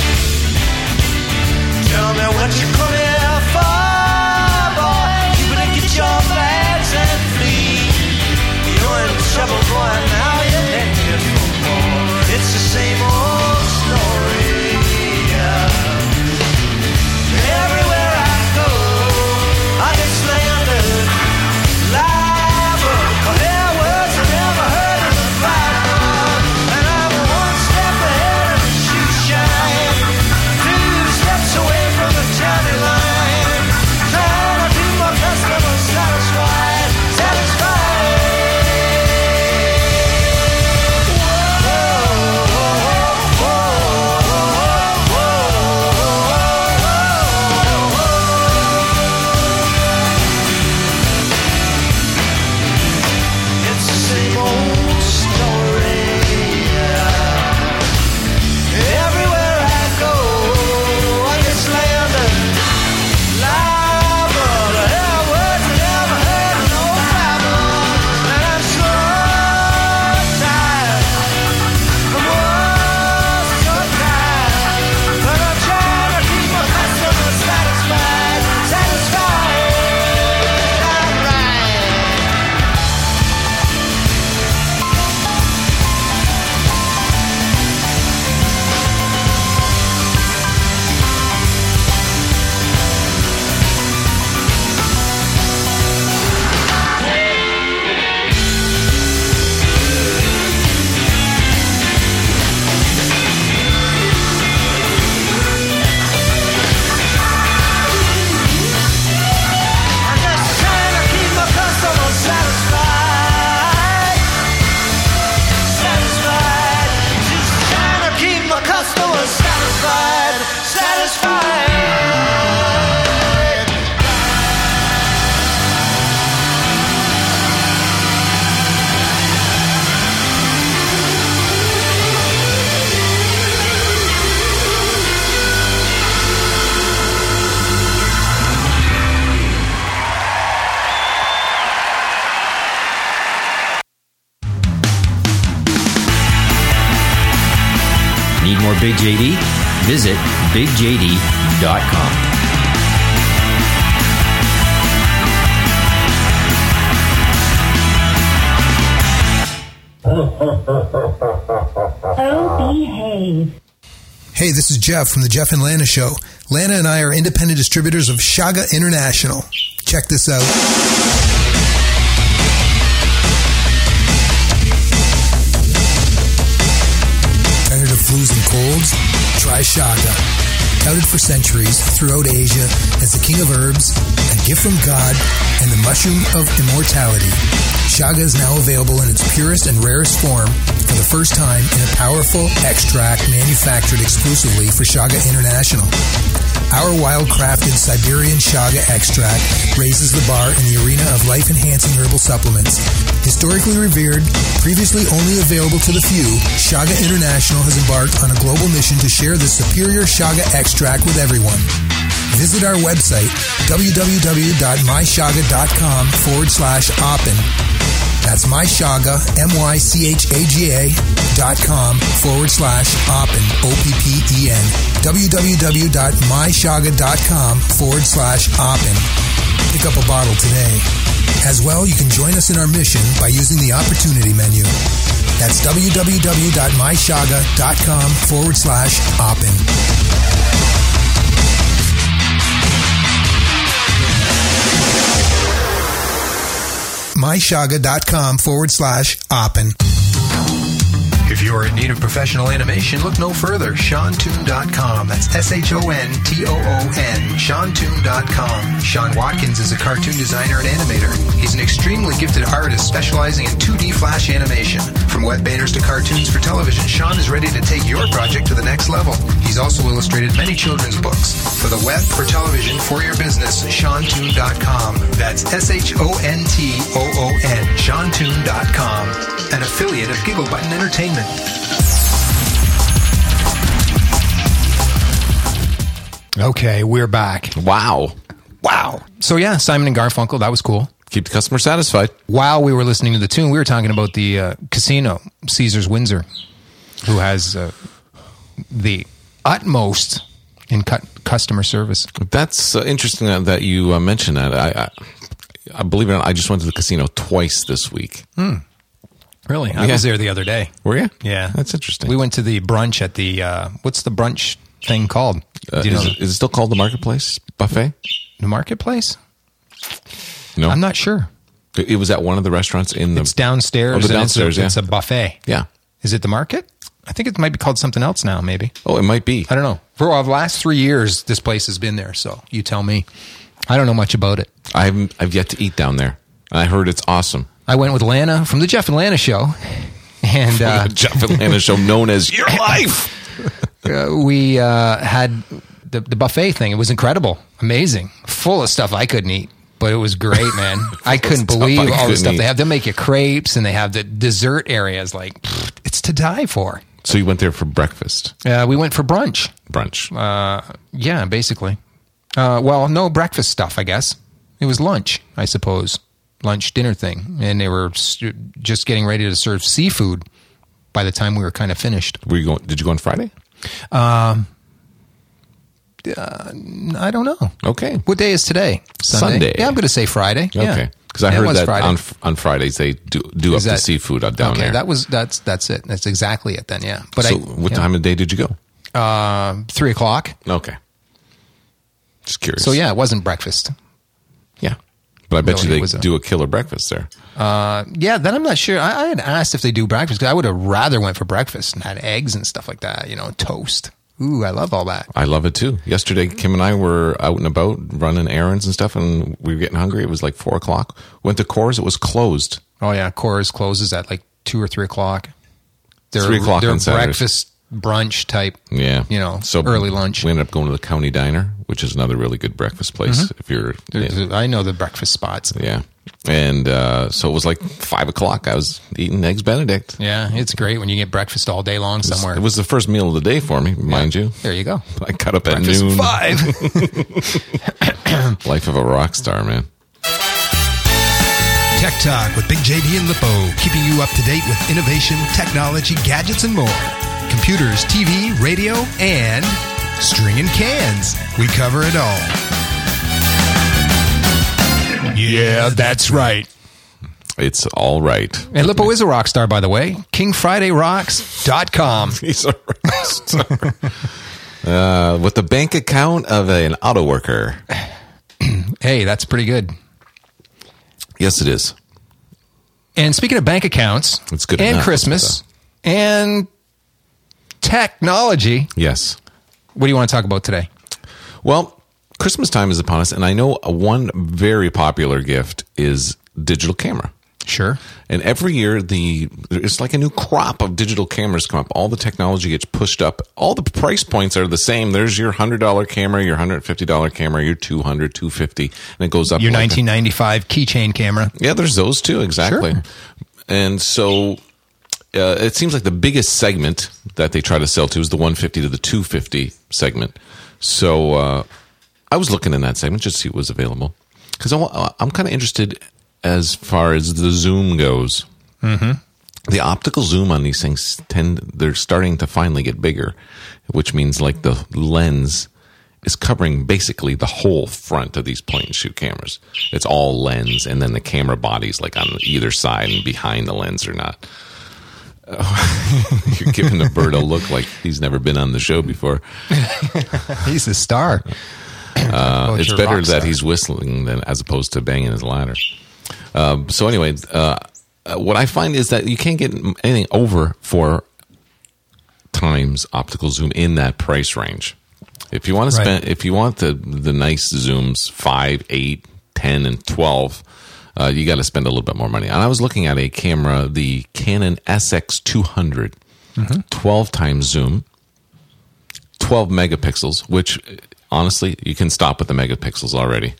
tell me what you come here for, boy. You better get your bags and flee. You're in trouble, boy, now you're naked for more. It's the same old story, yeah. Everywhere I go, I get slandered. Liable, I hear words I never heard in the Bible. And I'm one step ahead of the shoe shine, 2 steps away from the county line, trying to keep my customers satisfied, satisfied. It's the same old story, yeah. Everywhere I go, I get slandered. Liable, I hear words I never heard in no Bible. And I'm so tired. I'm so tired. But I'm trying to keep my customers satisfied, satisfied. I'm right. I'm just trying to keep my customers satisfied. Satisfied. Just trying to keep my customers satisfied. Satisfied. Need more Big JD? Visit BigJD.com. Oh, behave. Hey, this is Jeff from the Jeff and Lana Show. Lana and I are independent distributors of Shaga International. Check this out. Tired of flus and colds? Try Shaga. Touted for centuries throughout Asia as the king of herbs, a gift from God, and the mushroom of immortality, Shaga is now available in its purest and rarest form for the first time in a powerful extract manufactured exclusively for Shaga International. Our wild-crafted Siberian Shaga extract raises the bar in the arena of life-enhancing herbal supplements. Historically revered, previously only available to the few, Shaga International has embarked on a global mission to share this superior Shaga extract with everyone. Visit our website, www.myshaga.com/oppen, That's MyShaga, mychaga.com/Oppen, OPPEN. www.myshaga.com/Oppen. Pick up a bottle today. As well, you can join us in our mission by using the opportunity menu. That's www.myshaga.com/Oppen. myshaga.com/Oppen. If you're in need of professional animation, look no further. SeanToon.com. That's SHONTOON. SeanToon.com. Sean Watkins is a cartoon designer and animator. He's an extremely gifted artist specializing in 2D flash animation. From web banners to cartoons for television, Sean is ready to take your project to the next level. He's also illustrated many children's books. For the web, for television, for your business, SeanToon.com. That's SHONTOON. SeanToon.com. An affiliate of Giggle Button Entertainment. Okay, we're back. Wow. So yeah, Simon and Garfunkel, that was cool. Keep the customer satisfied. While we were listening to the tune, we were talking about the casino, Caesars Windsor, who has the utmost in customer service. That's interesting that you mentioned that. I believe it or not, I just went to the casino twice this week. Really? I was there the other day. Were you? Yeah. That's interesting. We went to the brunch at the, what's the brunch thing called? Do you know is it still called the Marketplace Buffet? The Marketplace? No. I'm not sure. It was at one of the restaurants in the... It's downstairs. Oh, the downstairs, It's a buffet. Yeah. Is it the Market? I think it might be called something else now, maybe. Oh, it might be. I don't know. For the last 3 years, this place has been there, so you tell me. I don't know much about it. I've yet to eat down there. I heard it's awesome. I went with Lana from the Jeff and Lana Show. And the Jeff and Lana Show, known as Your Life. We had the buffet thing. It was incredible. Amazing. Full of stuff I couldn't eat. But it was great, man. I couldn't believe all the stuff they have. They'll make you crepes, and they have the dessert areas. Like, it's to die for. So you went there for breakfast? We went for brunch. Brunch. Yeah, basically. Well, no breakfast stuff, I guess. It was lunch, I suppose. Lunch, dinner thing. And they were just getting ready to serve seafood by the time we were kind of finished. Did you go on Friday? I don't know. Okay. What day is today? Sunday. Yeah, I'm going to say Friday. Okay. Because I heard that Friday. on Fridays they do up the seafood down there. Okay, that's it. That's exactly it then, yeah. But what time of day did you go? 3 o'clock. Okay. Just curious. So yeah, it wasn't breakfast. Yeah. But I bet you they do a killer breakfast there. Yeah, then I'm not sure. I had asked if they do breakfast because I would have rather went for breakfast and had eggs and stuff like that, toast. Ooh, I love all that. I love it too. Yesterday, Kim and I were out and about running errands and stuff, and we were getting hungry. It was like 4 o'clock. Went to Coors. It was closed. Oh, yeah. Coors closes at like 2 or 3 o'clock. 3 o'clock on Saturdays. Breakfast, brunch type, yeah. So early lunch. We ended up going to the County Diner, which is another really good breakfast place. Mm-hmm. If you're, I know the breakfast spots. Yeah. And so it was like 5 o'clock. I was eating Eggs Benedict. Yeah, it's great when you get breakfast all day long somewhere. It was the first meal of the day for me, mind you. There you go. I got up breakfast at noon. 5. Life of a rock star, man. Tech Talk with Big JD and Lippo, keeping you up to date with innovation, technology, gadgets, and more. Computers, TV, radio, and string and cans. We cover it all. Yeah, that's right. It's all right. And Lippo is a rock star, by the way. KingFridayRocks.com. He's a rock star. With the bank account of an auto worker. Hey, that's pretty good. Yes, it is. And speaking of bank accounts, it's good and enough, Christmas and technology. Yes. What do you want to talk about today? Well, Christmas time is upon us, and I know one very popular gift is digital camera. Sure. And every year, it's like a new crop of digital cameras come up. All the technology gets pushed up. All the price points are the same. There's your $100 camera, your $150 camera, your $200, $250, and it goes up. Your $19.95 keychain camera. Yeah, there's those too, exactly. Sure. And so it seems like the biggest segment that they try to sell to is the $150 to the $250 segment. So I was looking in that segment just to see what was available because I'm kind of interested as far as the zoom goes. The optical zoom on these things they're starting to finally get bigger, which means like the lens is covering basically the whole front of these point and shoot cameras. It's all lens, and then the camera body's like on either side and behind the lens or not. You're giving the bird a look like he's never been on the show before. He's a star. It's better that he's whistling than as opposed to banging his ladder. So anyway, what I find is that you can't get anything over 4 times optical zoom in that price range. If you want to spend, if you want the nice zooms, 5, 8, 10, and 12, you got to spend a little bit more money. And I was looking at a camera, the Canon SX200, 12 times zoom, 12 megapixels, which honestly, you can stop at the megapixels already.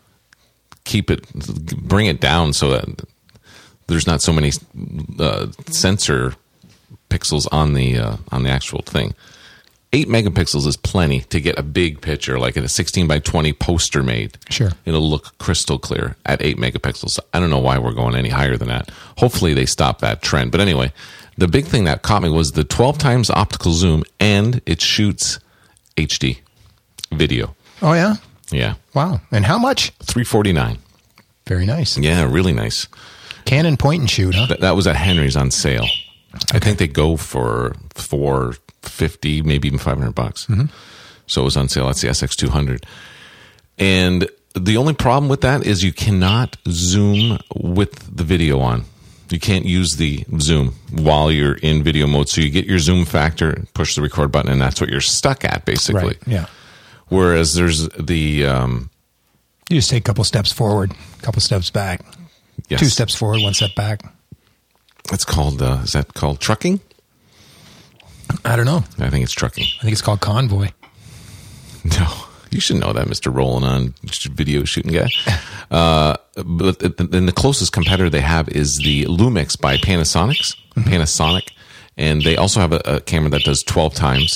Bring it down so that there's not so many sensor pixels on the actual thing. 8 megapixels is plenty to get a big picture, like in a 16 by 20 poster made. Sure. It'll look crystal clear at 8 megapixels. I don't know why we're going any higher than that. Hopefully they stop that trend. But anyway, the big thing that caught me was the 12 times optical zoom, and it shoots HD video. Oh, yeah? Yeah. Wow. And how much? $349. Very nice. Yeah, really nice. Canon point and shoot, huh? That was at Henry's on sale. Okay. I think they go for $450, maybe even $500. So it was on sale. That's the SX200. And the only problem with that is you cannot zoom with the video on. You can't use the zoom while you're in video mode. So you get your zoom factor, push the record button, and that's what you're stuck at, basically. Right. Yeah. Whereas there's the... you just take a couple steps forward, a couple steps back. Yes. 2 steps forward, 1 step back. It's called, is that called trucking? I don't know. I think it's trucking. I think it's called convoy. No, you should know that, Mr. Rolling On video shooting guy. But then the closest competitor they have is the Lumix by Panasonic. And they also have a camera that does 12 times,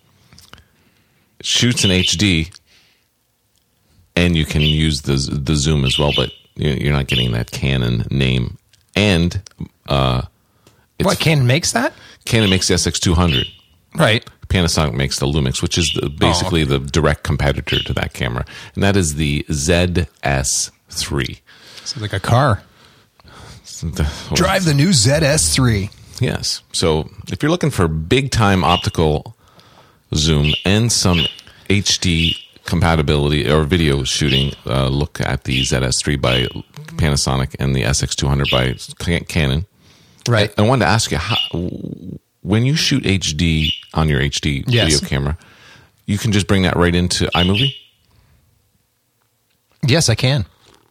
shoots in HD, and you can use the zoom as well, but you're not getting that Canon name. And what, Canon makes that? Canon makes the SX200. Right. Panasonic makes the Lumix, which is basically the direct competitor to that camera. And that is the ZS3. It's like a car. Drive the new ZS3. Yes. So if you're looking for big-time optical zoom and some HD compatibility or video shooting, look at the ZS3 by Panasonic and the SX200 by Canon. Right. I wanted to ask you, when you shoot HD on your HD video camera, you can just bring that right into iMovie? Yes, I can.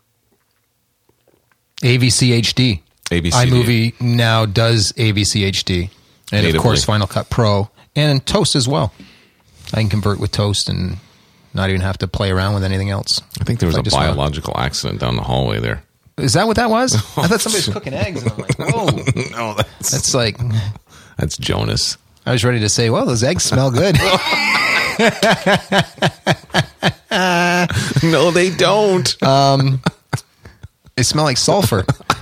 AVC HD. iMovie now does AVC HD. And natively. Of course, Final Cut Pro. And Toast as well. I can convert with Toast and not even have to play around with anything else. I think there was a biological accident down the hallway there. Is that what that was? I thought somebody was cooking eggs. And I'm like, whoa. No, that's like... That's Jonas. I was ready to say, well, those eggs smell good. No, they don't. They smell like sulfur.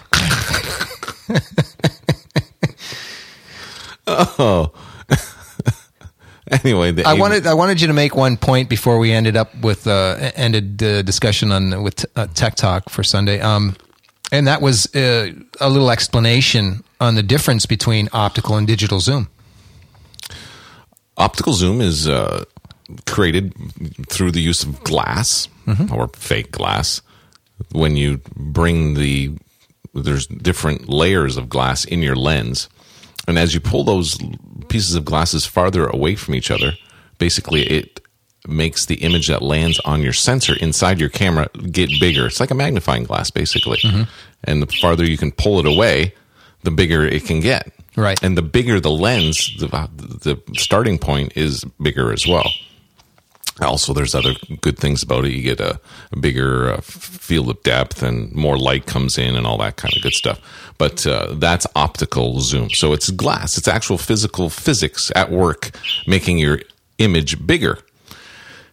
Oh. Anyway, I wanted you to make one point before we ended the discussion with Tech Talk for Sunday, and that was a little explanation on the difference between optical and digital zoom. Optical zoom is created through the use of glass or fake glass. When you bring there's different layers of glass in your lens. And as you pull those pieces of glasses farther away from each other, basically it makes the image that lands on your sensor inside your camera get bigger. It's like a magnifying glass, basically. And the farther you can pull it away, the bigger it can get. Right. And the bigger the lens, the starting point is bigger as well. Also, there's other good things about it. You get a bigger field of depth and more light comes in and all that kind of good stuff. But that's optical zoom. So it's glass. It's actual physical physics at work making your image bigger.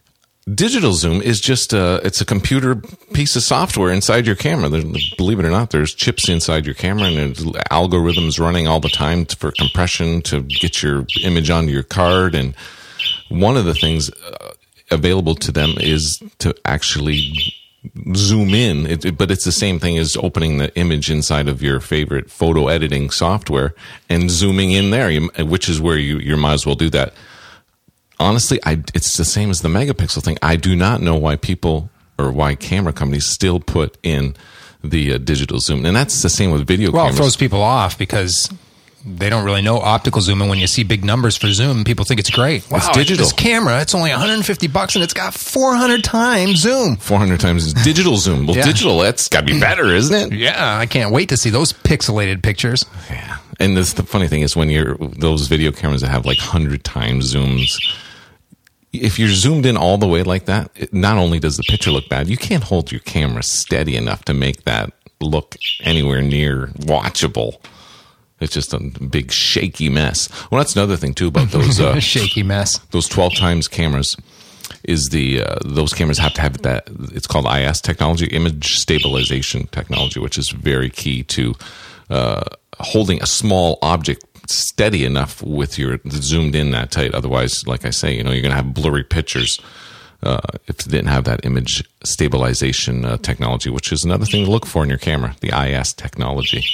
Digital zoom is just it's a computer piece of software inside your camera. Believe it or not, there's chips inside your camera and there's algorithms running all the time for compression to get your image onto your card. And one of the things available to them is to actually zoom in, but it's the same thing as opening the image inside of your favorite photo editing software and zooming in there, which is where you might as well do that. Honestly, it's the same as the megapixel thing. I do not know why people or why camera companies still put in the digital zoom. And that's the same with video cameras. Well, it throws people off because they don't really know optical zoom. And when you see big numbers for zoom, people think it's great. Wow, it's digital. This camera, it's only $150 and it's got 400 times zoom. 400 times digital zoom. Well, digital, that's got to be better, isn't it? Yeah, I can't wait to see those pixelated pictures. Yeah. And the funny thing is when those video cameras that have like 100 times zooms, if you're zoomed in all the way like that, not only does the picture look bad, you can't hold your camera steady enough to make that look anywhere near watchable. It's just a big shaky mess. Well, that's another thing too about those shaky mess. Those 12 times cameras is those cameras have to have that. It's called IS technology, image stabilization technology, which is very key to holding a small object steady enough with your zoomed in that tight. Otherwise, like I say, you're going to have blurry pictures if they didn't have that image stabilization technology, which is another thing to look for in your camera, the IS technology.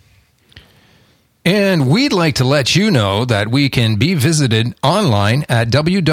And we'd like to let you know that we can be visited online at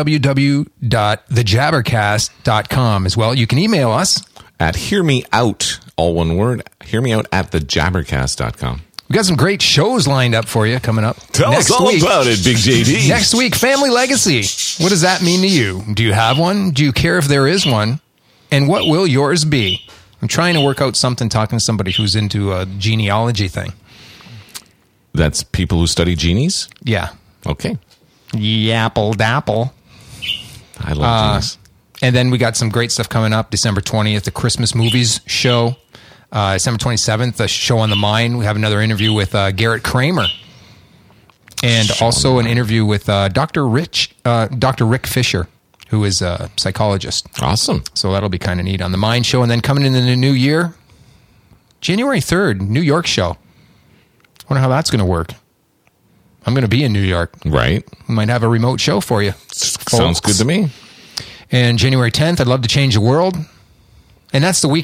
www.thejabbercast.com as well. You can email us at hearmeout, all one word, hearmeout at thejabbercast.com. We got some great shows lined up for you coming up. Tell us all about it, Big JD. Next week, family legacy. What does that mean to you? Do you have one? Do you care if there is one? And what will yours be? I'm trying to work out something, talking to somebody who's into a genealogy thing. That's people who study genies? Yeah. Okay. Yapple dapple. I love genies. And then we got some great stuff coming up. December 20th, the Christmas movies show. December 27th, the show on the Mind. We have another interview with Garrett Kramer. And also an interview with Dr. Rick Fisher, who is a psychologist. Awesome. So that'll be kind of neat on the Mind show. And then coming into the new year, January 3rd, New York show. Wonder how that's going to work. I'm going to be in New York. Right. We might have a remote show for you. Sounds good to me. And January 10th, I'd love to change the world. And that's the week,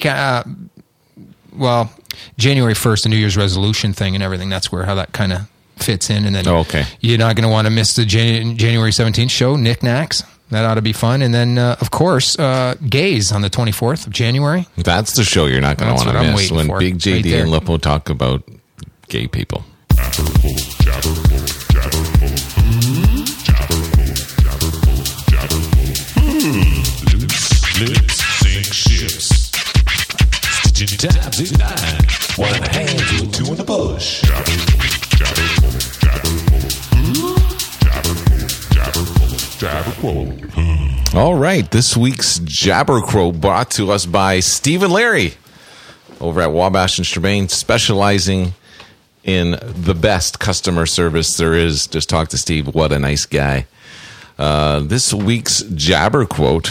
January 1st, the New Year's resolution thing and everything. That's how that kind of fits in. And then you're not going to want to miss the January 17th show, Knickknacks. That ought to be fun. And then, of course, Gaze on the 24th of January. That's the show you're not going to want to miss when Big JD and Lippo talk about gay people. Lips sink ships. Stitching tabs in nine. One in the hand, two in the bush. All right, this week's Jabber Quote brought to us by Stephen Larry over at Wabash and Strabane, specializing in the best customer service there is. Just talk to Steve. What a nice guy. This week's Jabber Quote,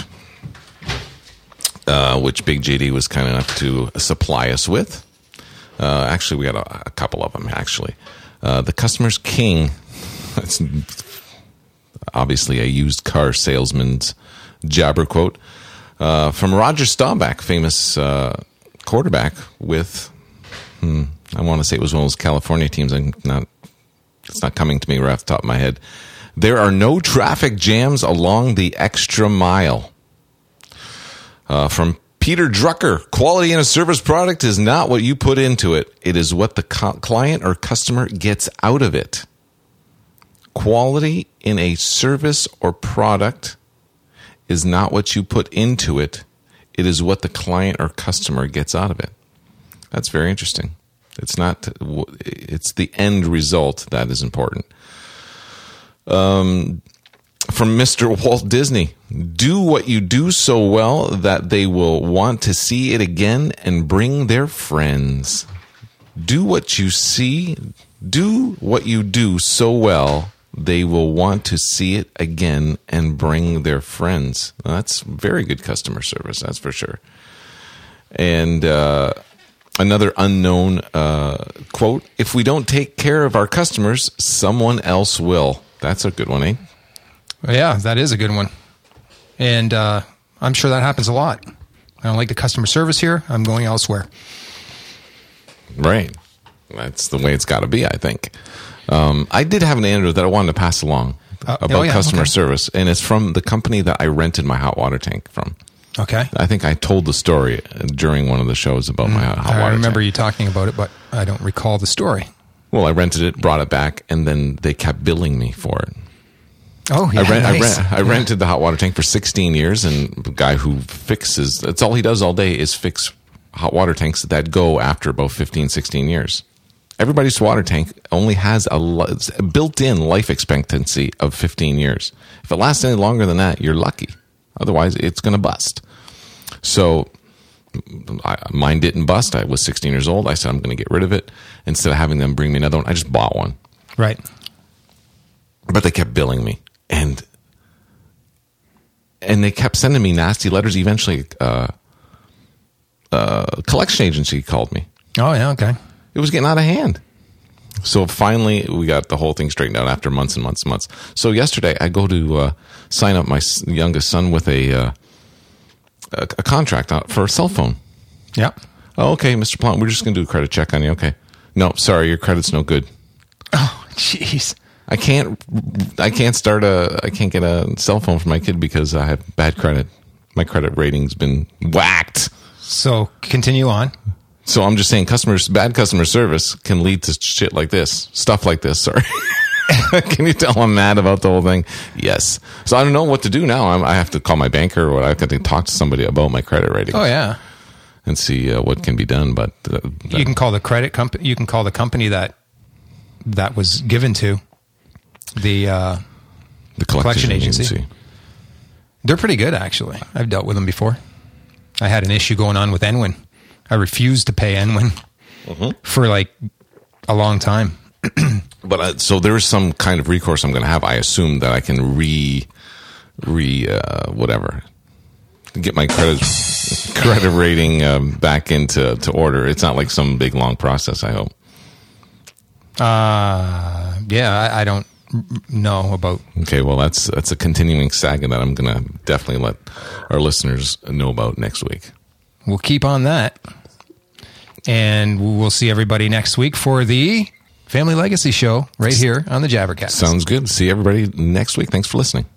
which Big JD was kind enough to supply us with. Actually, we got a couple of them, actually. The customer's king. That's obviously a used car salesman's Jabber Quote. From Roger Staubach, famous quarterback with... I want to say it was one of those California teams. It's not coming to me right off the top of my head. There are no traffic jams along the extra mile. From Peter Drucker, quality in a service product is not what you put into it. It is what the client or customer gets out of it. Quality in a service or product is not what you put into it. It is what the client or customer gets out of it. That's very interesting. It's the end result that is important. From Mr. Walt Disney, do what you do so well that they will want to see it again and bring their friends. Do what you do so well they will want to see it again and bring their friends. That's very good customer service, that's for sure. And another unknown quote, if we don't take care of our customers, someone else will. That's a good one, eh? Yeah, that is a good one. And I'm sure that happens a lot. I don't like the customer service here. I'm going elsewhere. Right. That's the way it's got to be, I think. I did have an anecdote that I wanted to pass along about customer service, and it's from the company that I rented my hot water tank from. Okay. I think I told the story during one of the shows about my hot water tank. I remember you talking about it, but I don't recall the story. Well, I rented it, brought it back, and then they kept billing me for it. Oh, yeah, I rented the hot water tank for 16 years, and the guy who fixes, that's all he does all day is fix hot water tanks that go after about 15, 16 years. Everybody's water tank only has a built-in life expectancy of 15 years. If it lasts any longer than that, you're lucky. Otherwise, it's going to bust. So mine didn't bust. I was 16 years old. I said, I'm going to get rid of it. Instead of having them bring me another one, I just bought one. Right. But they kept billing me. And they kept sending me nasty letters. Eventually, collection agency called me. Oh, yeah, okay. It was getting out of hand. So finally, we got the whole thing straightened out after months and months and months. So yesterday, I go to sign up my youngest son with a contract for a cell phone. Yeah. Oh, okay, Mr. Plant, we're just going to do a credit check on you. Okay. No, sorry, your credit's no good. Oh, jeez. I can't get a cell phone for my kid because I have bad credit. My credit rating's been whacked. So continue on. So I'm just saying bad customer service can lead to shit like this. Stuff like this, sorry. Can you tell I'm mad about the whole thing? Yes. So I don't know what to do now. I have to call my banker, or I've got to talk to somebody about my credit rating. Oh, yeah. And see what can be done. But you can call the credit company. You can call the company that was given to the collection agency. They're pretty good, actually. I've dealt with them before. I had an issue going on with Enwin. I refused to pay Enwin for like a long time. But so there's some kind of recourse I'm going to have. I assume that I can whatever, get my credit rating back into order. It's not like some big long process, I hope. Yeah, I don't know about. Okay, well that's a continuing saga that I'm going to definitely let our listeners know about next week. We'll keep on that. And we'll see everybody next week for the Family Legacy Show right here on the Jabbercast. Sounds good. See everybody next week. Thanks for listening.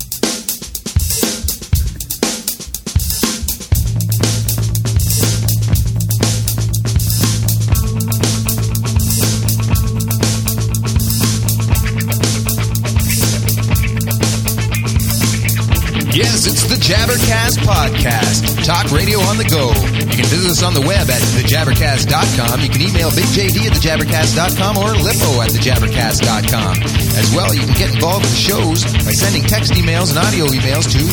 Yes, it's the Jabbercast Podcast. Talk radio on the go. You can visit us on the web at thejabbercast.com. You can email BigJD at thejabbercast.com or Lippo@thejabbercast.com. As well, you can get involved with the shows by sending text emails and audio emails to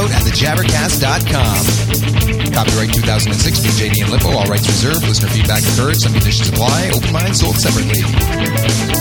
hearmeout@thejabbercast.com. Copyright 2006, BigJD and Lippo. All rights reserved. Listener feedback encouraged. Some conditions apply. Open mind sold separately.